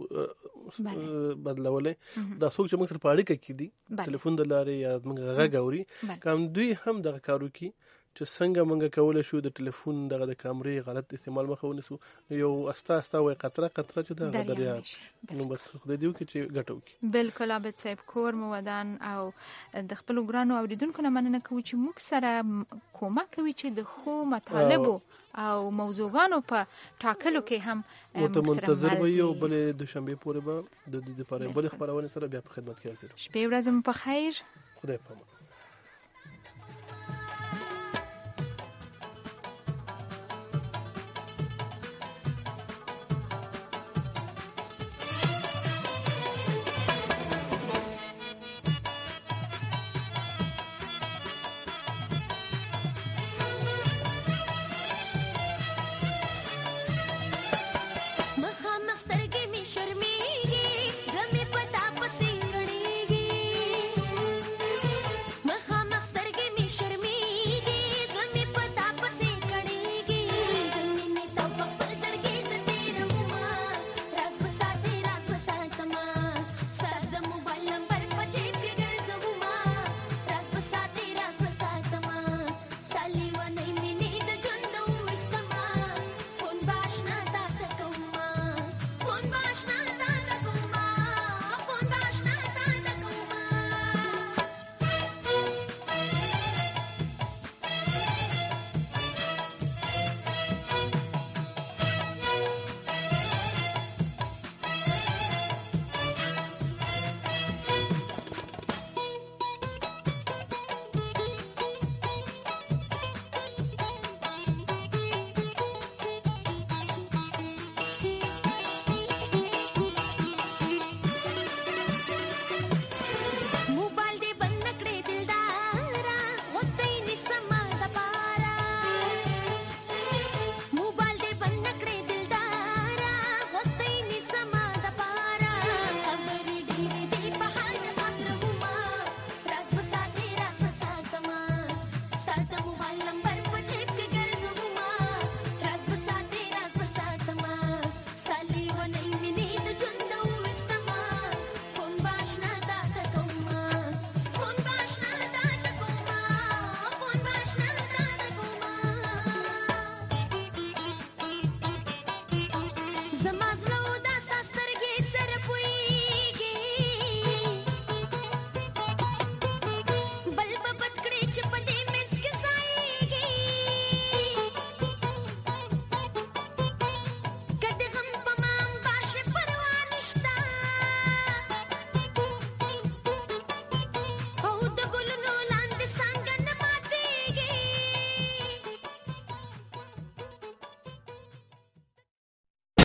Speaker 14: بدلولې دا څوک چې موږ سره په اړیکه کې دي ټلیفون د لارې یا موږ غږوري کوم دوی هم دغه کارو کې چې څنګه موږ کولای شو د ټلیفون دغه د کیمرې غلط استعمال مخه ونیسو یو استا وای قطره چې دا دریا نو بس خدای دې وکړي چې ګټو کی
Speaker 16: بالکل ابد صاحب کور مو ودان او د خپل ګرانو اوریدونکو نه مننه کوي چې موږ سره کومک کوي چې د خو مطالبو او موضوعګانو په ټاکلو کې هم
Speaker 14: منتظر وي او بل د شنبه پورې به د دې لپاره بل خبرونه سره بیا په خدمت کې حاضر
Speaker 16: شپه ورځ مو په خیر
Speaker 14: خدای پامه